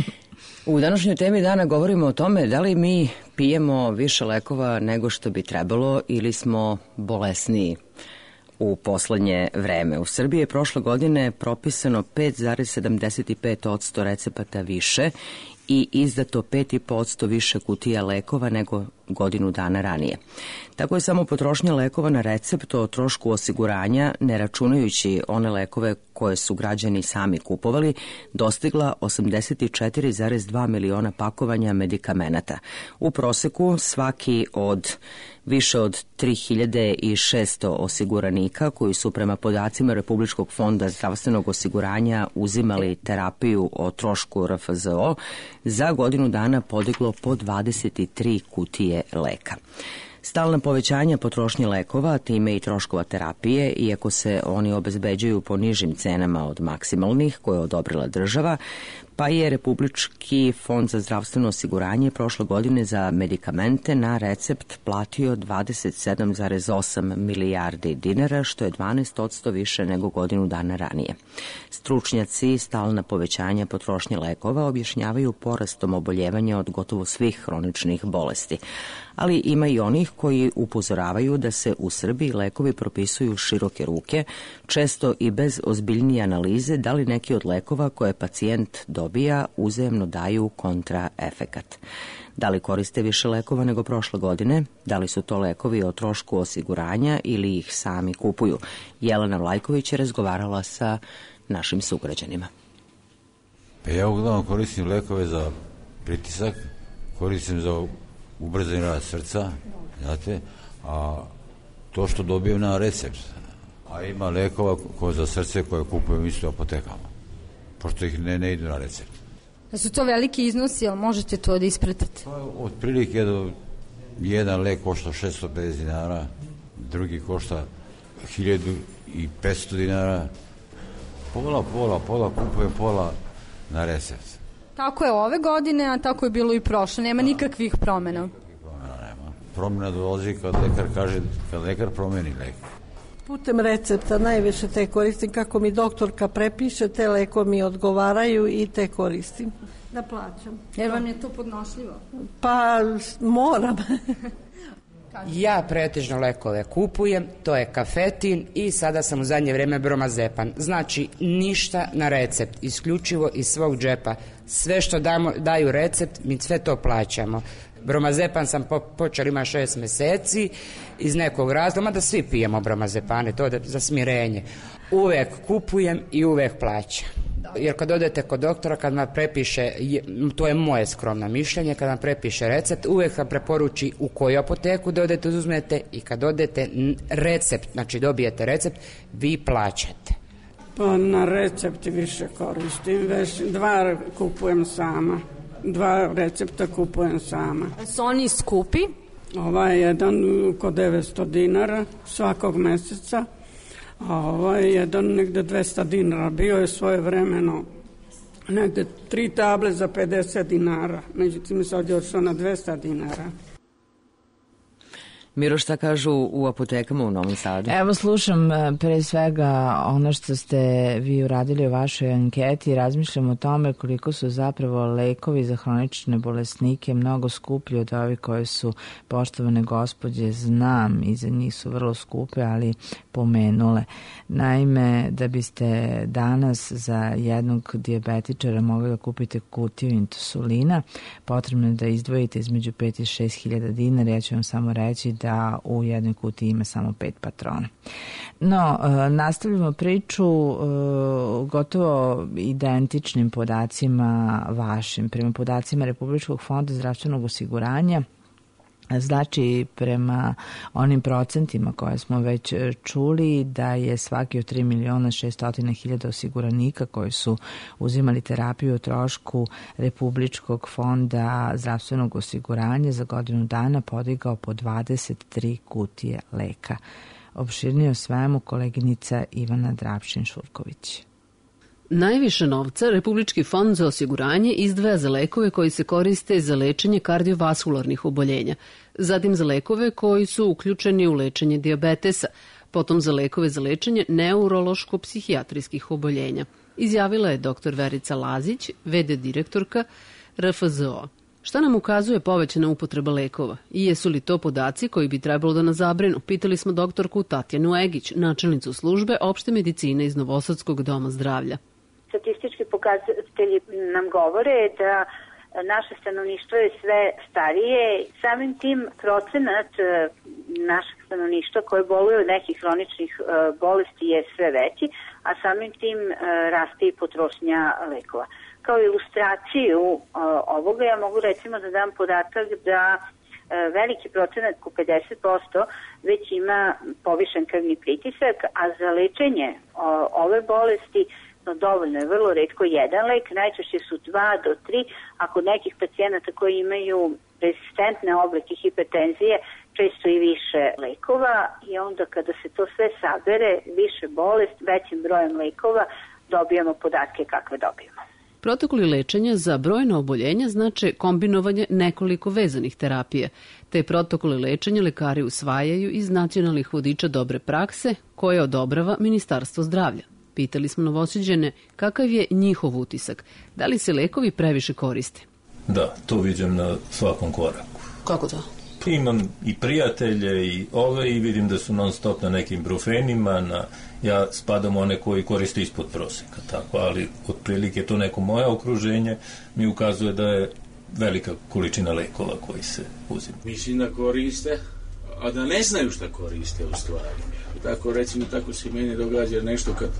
U današnjoj temi dana govorimo o tome da li mi pijemo više lekova nego što bi trebalo ili smo bolesniji u poslednje vreme. U Srbiji je prošle godine propisano 5,75% recepata više i izdato 5,5% više kutija lekova nego godinu dana ranije. Tako je samo potrošnja lekova na recept o trošku osiguranja, ne računajući one lekove koje su građani sami kupovali dostigla 84,2 miliona pakovanja medikamenata. U proseku svaki od više od 3600 osiguranika koji su prema podacima Republičkog fonda zdravstvenog osiguranja uzimali terapiju o trošku RFZO za godinu dana podiglo po 23 kutije leka. Stalna povećanja potrošnje lekova, time i troškova terapije, iako se oni obezbeđuju po nižim cenama od maksimalnih koje je odobrila država, pa je Republički fond za zdravstveno osiguranje prošle godine za medikamente na recept platio 27,8 milijardi dinara, što je 12% više nego godinu dana ranije. Stručnjaci stalna povećanja potrošnje lekova objašnjavaju porastom oboljevanja od gotovo svih hroničnih bolesti. Ali ima i onih koji upozoravaju da se u Srbiji lekovi propisuju široke ruke, često i bez ozbiljnije analize da li neki od lekova koje pacijent dobija uzajemno daju kontraefekat. Da li koriste više lekova nego prošle godine? Da li su to lekovi o trošku osiguranja ili ih sami kupuju? Jelena Vlajković je razgovarala sa našim sugrađanima. Pa ja uglavnom koristim lekove za pritisak, koristim za ubrzani rad srca, znate, a to što dobijem na recept, a ima lekova koje za srce koje kupujem isto u apotekama, pošto ih ne idu na recept. Da su to veliki iznosi, ali možete to da ispratite? Pa, otprilike jedan lek košta 650 dinara, drugi košta 1500 dinara, pola kupujem, pola na recept. Tako je ove godine, a tako je bilo i prošle. Nema nikakvih promjena. Promjena dolazi kad lekar promeni lek. Putem recepta najviše te koristim. Kako mi doktorka prepiše, te leko mi odgovaraju i te koristim. Da plaćam. Jer vam je to podnošljivo? Pa moram. Ja pretežno lekove kupujem, to je kafetin i sada sam u zadnje vrijeme bromazepan. Znači ništa na recept, isključivo iz svog džepa. Sve što daju recept, mi sve to plaćamo. Bromazepan sam počeo ima 6 meseci iz nekog razloga, da svi pijemo bromazepane, to je za smirenje. Uvek kupujem i uvek plaćam. Jer kad odete kod doktora, kad vam prepiše, to je moje skromno mišljenje, kad vam prepiše recept, uvek vam preporuči u koju apoteku da odete uzmete i kad odete recept, znači dobijete recept, vi plaćate. Pa na recepti više koristim, već 2 kupujem sama. 2 recepta kupujem sama. Su oni skupi? Ovaj jedan oko 900 dinara svakog meseca, a ovaj jedan negde 200 dinara. Bio je svoje vremeno negde 3 table za 50 dinara. Međutim, sad je odšao na 200 dinara. Miro, šta kažu u apotekama u Novom Sadu? Evo, slušam pre svega ono što ste vi uradili u vašoj anketi i razmišljam o tome koliko su zapravo lekovi za hronične bolesnike mnogo skuplji od ovih koje su poštovane gospođe, znam, i za njih su vrlo skupe, ali pomenule. Naime, da biste danas za jednog dijabetičara mogli da kupite kutiju insulina, potrebno je da izdvojite između 5 i 6 hiljada dinara. Ja ću vam samo reći da u jednoj kutiji ima samo 5 patrona. No, nastavljamo priču gotovo identičnim podacima vašim. Prema podacima Republičkog fonda zdravstvenog osiguranja, znači prema onim procentima koje smo već čuli, da je svaki od 3.600.000 osiguranika koji su uzimali terapiju o trošku Republičkog fonda zdravstvenog osiguranja za godinu dana podigao po 23 kutije leka. Opširnije o svemu koleginica Ivana Drapšin-Šurković. Najviše novca Republički fond za osiguranje izdvaja za lekove koji se koriste za lečenje kardiovaskularnih oboljenja, zatim za lekove koji su uključeni u lečenje dijabetesa, potom za lekove za lečenje neurološko-psihijatrijskih oboljenja, izjavila je dr. Verica Lazić, v.d. direktorka RFZO. Šta nam ukazuje povećana upotreba lekova i jesu li to podaci koji bi trebalo da nas zabrinu? Pitali smo doktorku Tatjanu Egić, načelnicu službe opšte medicine iz Novosadskog doma zdravlja. Statistički pokazatelji nam govore da naše stanovništvo je sve starije. Samim tim procenat našeg stanovništva koje boluje od nekih hroničnih bolesti je sve veći, a samim tim raste i potrošnja lekova. Kao ilustraciju ovoga ja mogu recimo da dam podatak da veliki procenat, oko 50%, već ima povišen krvni pritisak, a za lečenje ove bolesti dovoljno je vrlo retko jedan lek, najčešće su 2 do 3, a kod nekih pacijenata koji imaju rezistentne oblike hipertenzije, često i više lekova, i onda kada se to sve sabere, više bolest, većim brojem lekova, dobijamo podatke kakve dobijemo. Protokoli lečenja za brojna oboljenja znače kombinovanje nekoliko vezanih terapija. Te protokole lečenja lekari usvajaju iz nacionalnih vodiča dobre prakse koje odobrava Ministarstvo zdravlja. Pitali smo Novosađane kakav je njihov utisak, da li se lekovi previše koriste. Da, to vidim na svakom koraku. Kako to? Imam i prijatelje i vidim da su non stop na nekim brufenima, ja spadam one koji koriste ispod proseka, tako, ali otprilike to neko moje okruženje mi ukazuje da je velika količina lekova koji se uzima. Mislim da koriste, a da ne znaju šta koriste u stvari. Tako, recimo, tako se meni događa nešto kad,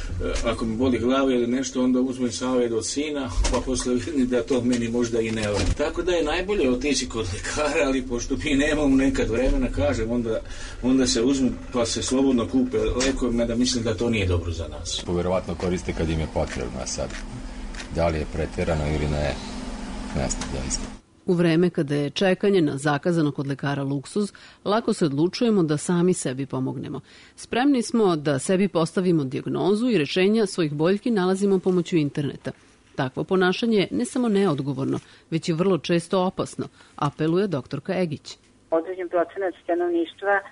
ako mi boli glava ili nešto, onda uzmem savjet od sina, pa posle vidim da to meni možda i ne vrlo. Tako da je najbolje otići kod lekara, ali pošto mi nemamo nekad vremena, kažem, onda se uzmu pa se slobodno kupe lekovima, da mislim da to nije dobro za nas. Verovatno koriste kad im je potrebno, a sad da li je preterano ili ne znam, zaista. U vreme kada je čekanje na zakazano kod lekara luksuz, lako se odlučujemo da sami sebi pomognemo. Spremni smo da sebi postavimo dijagnozu i rešenja svojih boljki nalazimo pomoću interneta. Takvo ponašanje ne samo neodgovorno, već je vrlo često opasno, apeluje doktorka Egić. Određen procenat stanovništva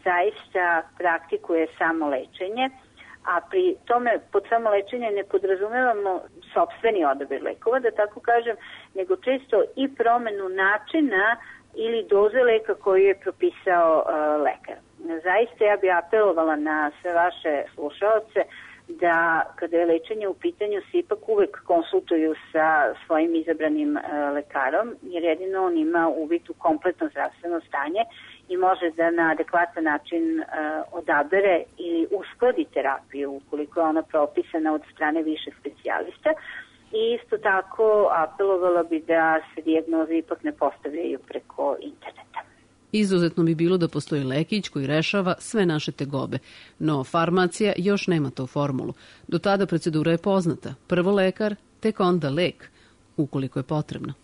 zaista praktikuje samo lečenje, a pri tome pod samo lečenje ne podrazumevamo sopstveni odabir lekova, da tako kažem, nego često i promenu načina ili doze leka koju je propisao lekar. Zaista ja bih apelovala na sve vaše slušaoce da kada je lečenje u pitanju se ipak uvek konsultuju sa svojim izabranim lekarom, jer jedino on ima uvid u kompletno zdravstveno stanje i može da na adekvatan način odabere ili uskladi terapiju ukoliko je ona propisana od strane više specijalista. I isto tako apelovala bi da se dijagnoze ipak ne postavljaju preko interneta. Izuzetno bi bilo da postoji lekić koji rešava sve naše tegobe, no farmacija još nema tu formulu. Do tada procedura je poznata. Prvo lekar, tek onda lek, ukoliko je potrebno.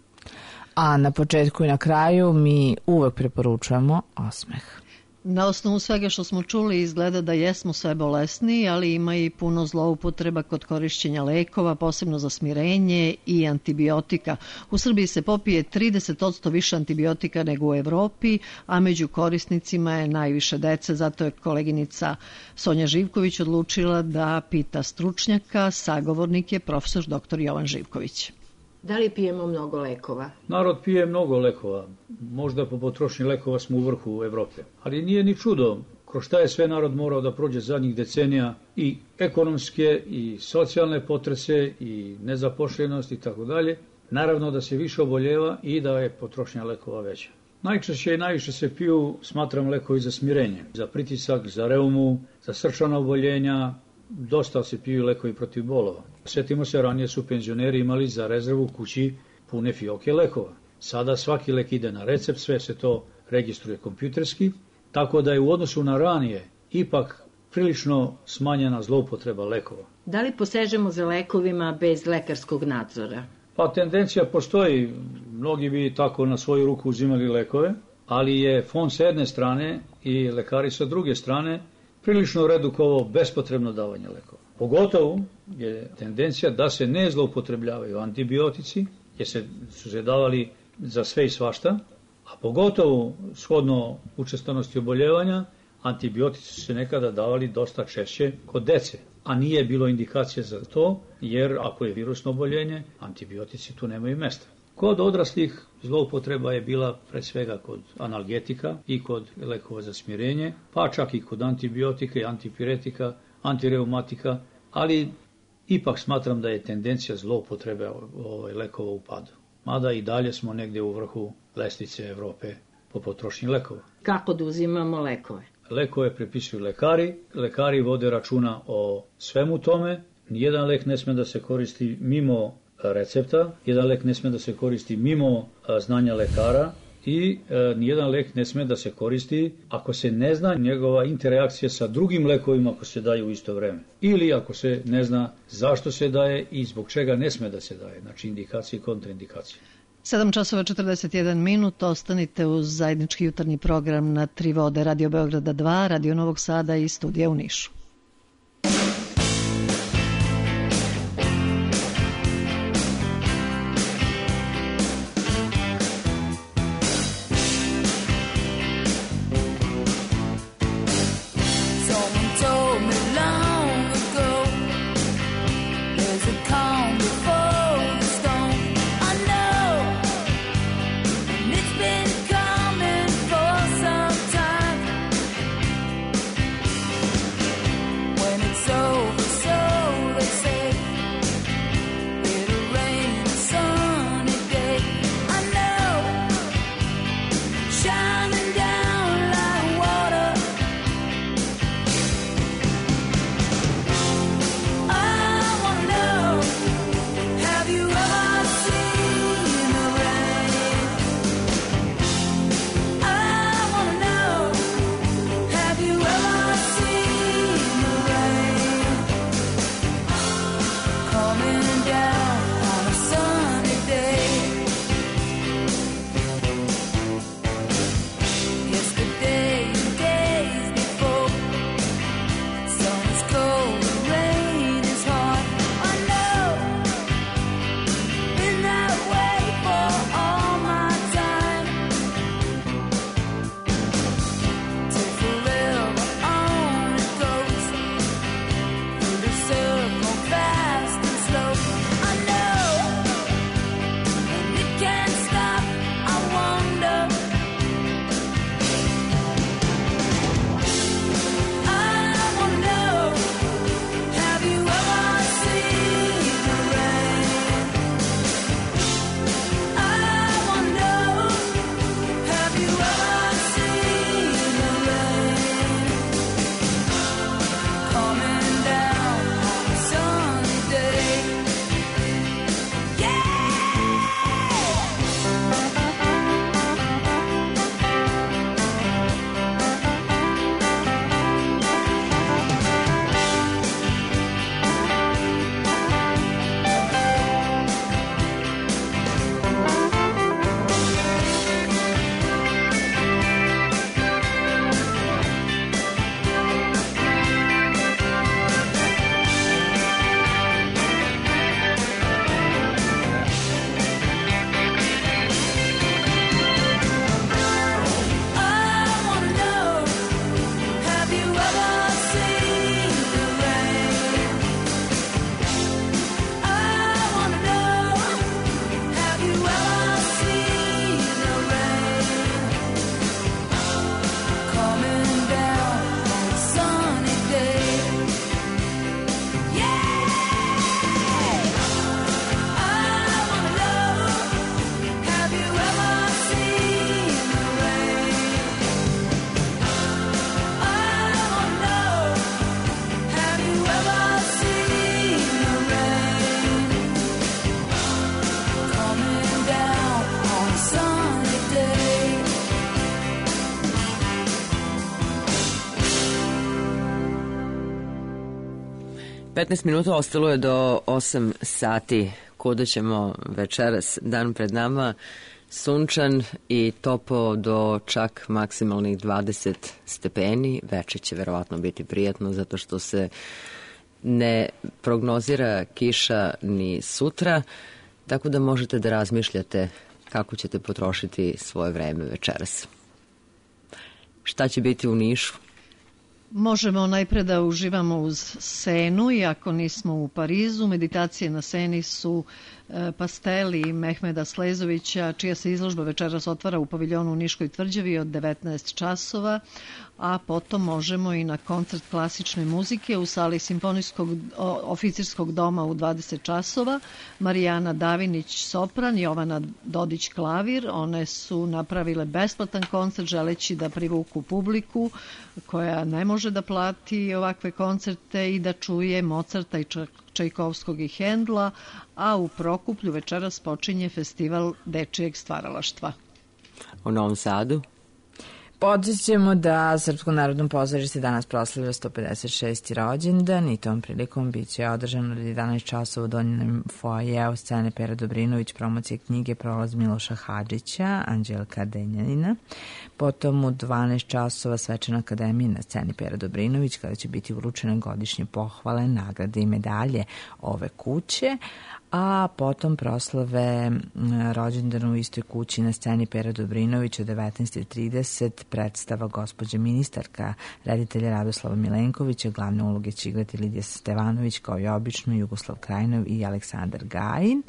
A na početku i na kraju mi uvek preporučujemo osmeh. Na osnovu svega što smo čuli izgleda da jesmo sve bolesni, ali ima i puno zloupotreba kod korišćenja lekova, posebno za smirenje i antibiotika. U Srbiji se popije 30% više antibiotika nego u Evropi, a među korisnicima je najviše dece, zato je koleginica Sonja Živković odlučila da pita stručnjaka, sagovornik je profesor dr. Jovan Živković. Da li pijemo mnogo lekova? Narod pije mnogo lekova. Možda po potrošnji lekova smo u vrhu Evrope. Ali nije ni čudo kroz šta je sve narod morao da prođe zadnjih decenija, i ekonomske i socijalne potrese i nezapošljenost i tako dalje. Naravno da se više oboljeva i da je potrošnja lekova veća. Najčešće i najviše se piju, smatram, lekovi za smirenje, za pritisak, za reumu, za srčana oboljenja. Dosta se piju lekovi protiv bolova. Sjetimo se, ranije su penzioneri imali za rezervu u kući pune fioke lekova. Sada svaki lek ide na recept, sve se to registruje kompjuterski, tako da je u odnosu na ranije ipak prilično smanjena zloupotreba lekova. Da li posežemo za lekovima bez lekarskog nadzora? Pa tendencija postoji, mnogi bi tako na svoju ruku uzimali lekove, ali je fond sa jedne strane i lekari sa druge strane prilično redukovao bespotrebno davanje lekova. Pogotovo je tendencija da se ne zloupotrebljavaju antibiotici, jer su se davali za sve i svašta, a pogotovo shodno učestanosti oboljevanja, antibiotici su se nekada davali dosta češće kod dece, a nije bilo indikacije za to, jer ako je virusno oboljenje, antibiotici tu nemaju mesta. Kod odraslih zloupotreba je bila pre svega kod analgetika i kod lekova za smirenje, pa čak i kod antibiotika i antipiretika, antireumatika, ali ipak smatram da je tendencija zloupotrebe lekova u padu. Mada i dalje smo negdje u vrhu lestvice Evrope po potrošnji lekova. Kako da uzimamo lekove? Lekove prepisuju lekari vode računa o svemu tome. Nijedan lek ne sme da se koristi mimo recepta, jedan lek ne sme da se koristi mimo znanja lekara i nijedan lek ne sme da se koristi ako se ne zna njegova interakcija sa drugim lekovima ako se daju u isto vreme. Ili ako se ne zna zašto se daje i zbog čega ne sme da se daje, znači indikacije i kontraindikacije. 7 časova 41 minut, ostanite uz zajednički jutarnji program na Tri vode, Radio Beograda 2, Radio Novog Sada i studija u Nišu. Petnaest minuta ostalo je do 8 sati. Kuda ćemo večeras? Dan pred nama sunčan i topo do čak maksimalnih 20 stepeni. Veče će verovatno biti prijatno zato što se ne prognozira kiša ni sutra, tako da možete da razmišljate kako ćete potrošiti svoje vreme večeras. Šta će biti u Nišu? Možemo najpre da uživamo uz Senu, iako nismo u Parizu. Meditacije na Seni su pasteli Mehmeda Slezovića, čija se izložba večeras otvara u paviljonu u Niškoj tvrđavi od 19 časova, a potom možemo i na koncert klasične muzike u sali Simfonijskog oficirskog doma u 20 časova. Marijana Davinić sopran, Jovana Dodić klavir. One su napravile besplatan koncert želeći da privuku publiku koja ne može da plati ovakve koncerte i da čuje Mozarta i Čajkovskog i Hendla, a u Prokuplju večeras počinje festival dečijeg stvaralaštva. U Novom Sadu? Podsjećamo da Srpsko narodno pozorište danas proslavlja 156. rođendan i tom prilikom bit će održano od 11 časova u donjem foajeu scene Pera Dobrinović, promocije knjige Prolaz Miloša Hadžića, Anđelka Denjanina. Potom u 12 časova Svečana akademija na sceni Pera Dobrinović, kada će biti uručene godišnje pohvale, nagrade i medalje ove kuće, a potom proslave rođendana u istoj kući na sceni Pera Dobrinovića 19.30, predstava gospođe ministarka, reditelja Radoslava Milenkovića, glavne uloge će igrati Lidija Stevanović, kao i obično Jugoslav Krajnov i Aleksandar Gajin.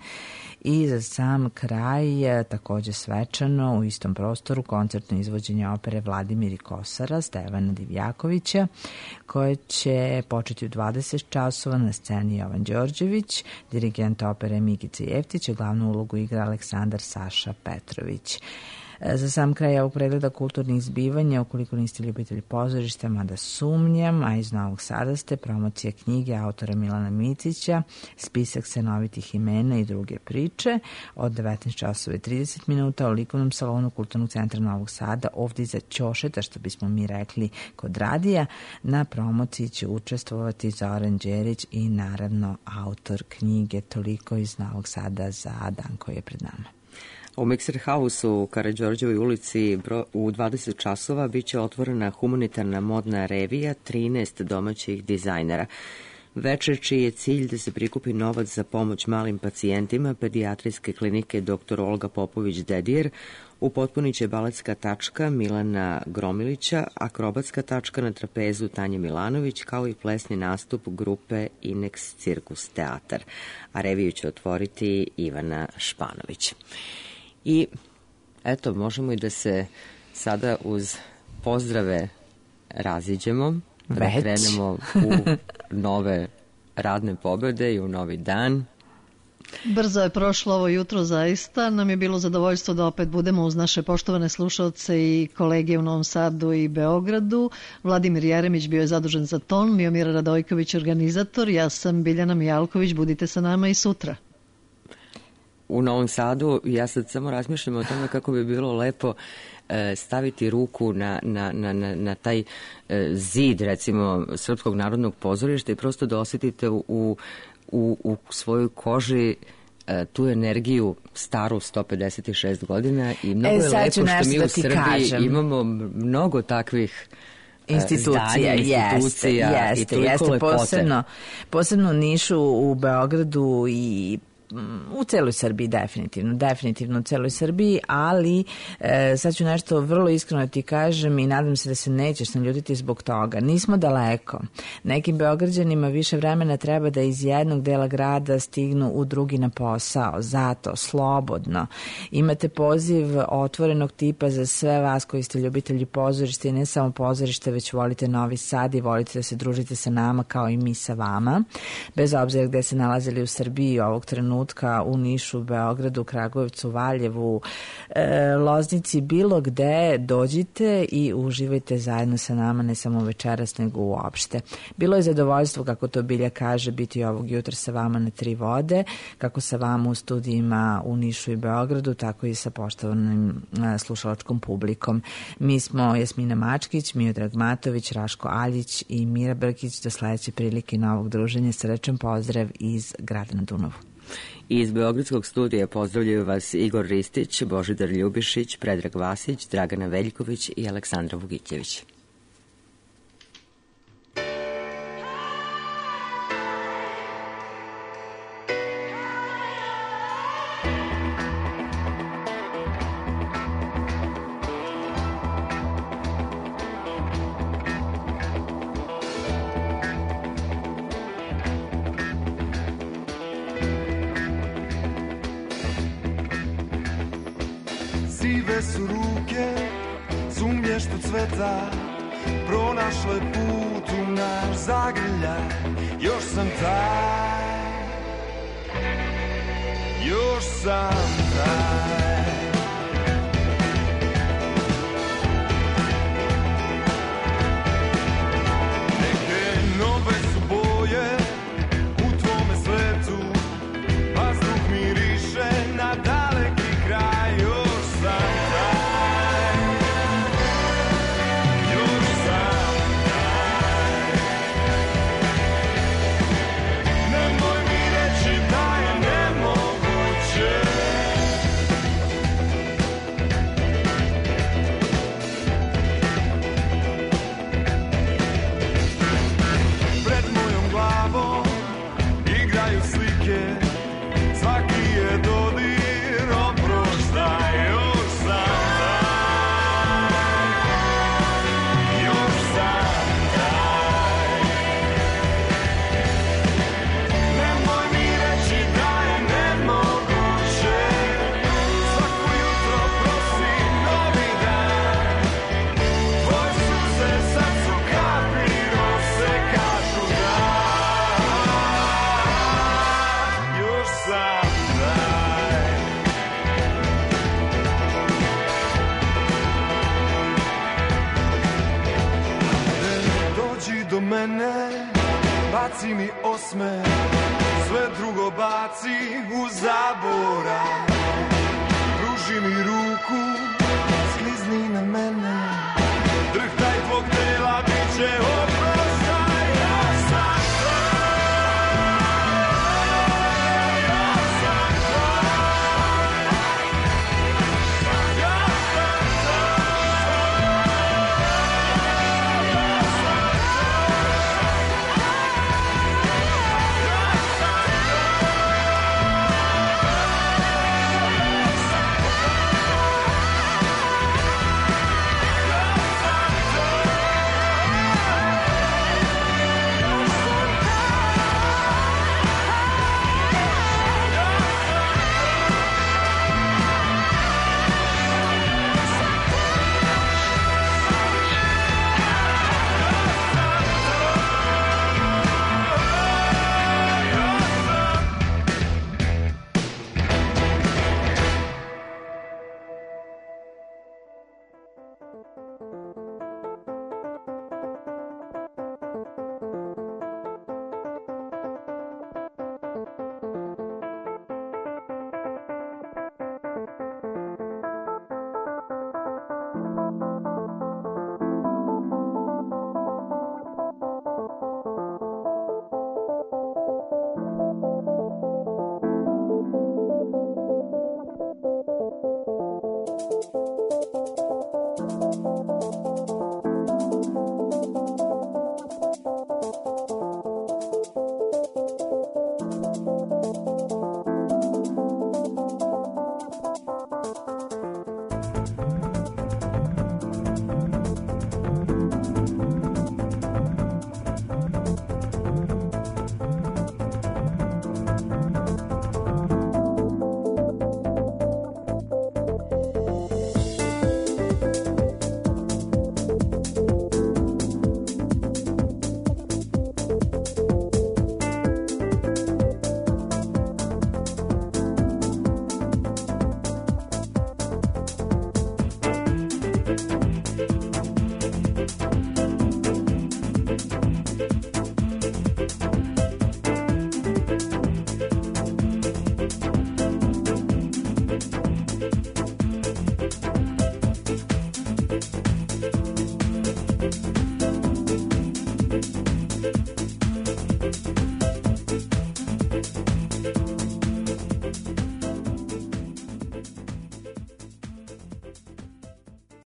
I za sam kraj, takođe svečano, u istom prostoru, koncertno izvođenje opere Vladimir i Kosara Stevana Divjakovića, koje će početi u 20 časova na sceni Jovan Đorđević, dirigent opere Mikica Jeftić, glavnu ulogu igra Aleksandar Saša Petrović. Za sam kraj ovog pregleda kulturnih zbivanja, ukoliko niste ljubitelji pozorišta, mada sumnjam, a iz Novog Sada ste, promocija knjige autora Milana Micića, spisak cenovitih imena i druge priče od 19 časova i 30 minuta u likovnom salonu Kulturnog centra Novog Sada, ovdje iza ćošeta, što bismo mi rekli kod radija. Na promociji će učestvovati Zoran Đerić i naravno autor knjige. Toliko iz Novog Sada za dan koji je pred nama. U Mixer House u Karađorđevoj ulici u 20 časova biće otvorena humanitarna modna revija 13 domaćih dizajnera. Večer čiji je cilj da se prikupi novac za pomoć malim pacijentima pedijatrijske klinike dr. Olga Popović-Dedijer, upotpunit će baletska tačka Milana Gromilića, akrobatska tačka na trapezu Tanje Milanović, kao i plesni nastup grupe Inex Cirkus Teatar, a reviju će otvoriti Ivana Španović. I eto, možemo i da se sada uz pozdrave raziđemo, da krenemo u nove radne pobede i u novi dan. Brzo je prošlo ovo jutro, zaista. Nam je bilo zadovoljstvo da opet budemo uz naše poštovane slušalce i kolege u Novom Sadu i Beogradu. Vladimir Jeremić bio je zadužen za ton, Miomira Radojković organizator, ja sam Biljana Mijalković, budite sa nama i sutra. U Novom Sadu, ja sad samo razmišljam o tome kako bi bilo lepo staviti ruku na taj zid, recimo, Srpskog narodnog pozorišta i prosto da osjetite u svojoj koži tu energiju staru 156 godina i mnogo je lepo što mi u Srbiji imamo mnogo takvih institucija, jeste, posebno u Nišu, u Beogradu i u celoj Srbiji, definitivno u celoj Srbiji, ali sad ću nešto vrlo iskreno ti kažem i nadam se da se nećeš naljutiti zbog toga. Nismo daleko. Nekim Beograđanima više vremena treba da iz jednog dela grada stignu u drugi na posao. Zato, slobodno. Imate poziv otvorenog tipa za sve vas koji ste ljubitelji pozorišta i ne samo pozorišta, već volite Novi Sad i volite da se družite sa nama kao i mi sa vama. Bez obzira gde se nalazili u Srbiji ovog trenutka, u Nišu, Beogradu, Kragujevcu, Valjevu, Loznici, bilo gde, dođite i uživajte zajedno sa nama, ne samo večeras, nego uopšte. Bilo je zadovoljstvo, kako to Bilja kaže, biti ovog jutra sa vama na Tri vode, kako sa vama u studijima u Nišu i Beogradu, tako i sa poštovanim slušalačkom publikom. Mi smo Jasmina Mačkić, Miodrag Matović, Raško Aljić i Mira Brkić. Do sledeće prilike novog druženja. Srećan pozdrav iz grada na Dunavu. Iz Beogradskog studija pozdravljaju vas Igor Ristić, Božidar Ljubišić, Predrag Vasić, Dragana Veljković i Aleksandra Vugićević. Krive su ruke, sumnje što cveta, pronašle put u naš zagrljaj. Još sam taj, još sam taj. Neke nove su boje u tvome svetu, vazduh miriše na daleki kraj. Još sam taj, još sam taj. Nemoj mi reći da je nemoguće. Pred mojom glavom igraju slike, svaki je dodir oproštaj. Još sam taj, još sam taj. Nemoj mi reći da je nemoguće. Svako jutro prosim novi dan. Tvoje suze sad su kapi rose, kažu da. Još sam taj. Dođi do mene, baci mi osme, sve drugo baci u zaborav. Pruži mi ruku, sklizni na mene, drhtaj tvog tela, bit će ovo.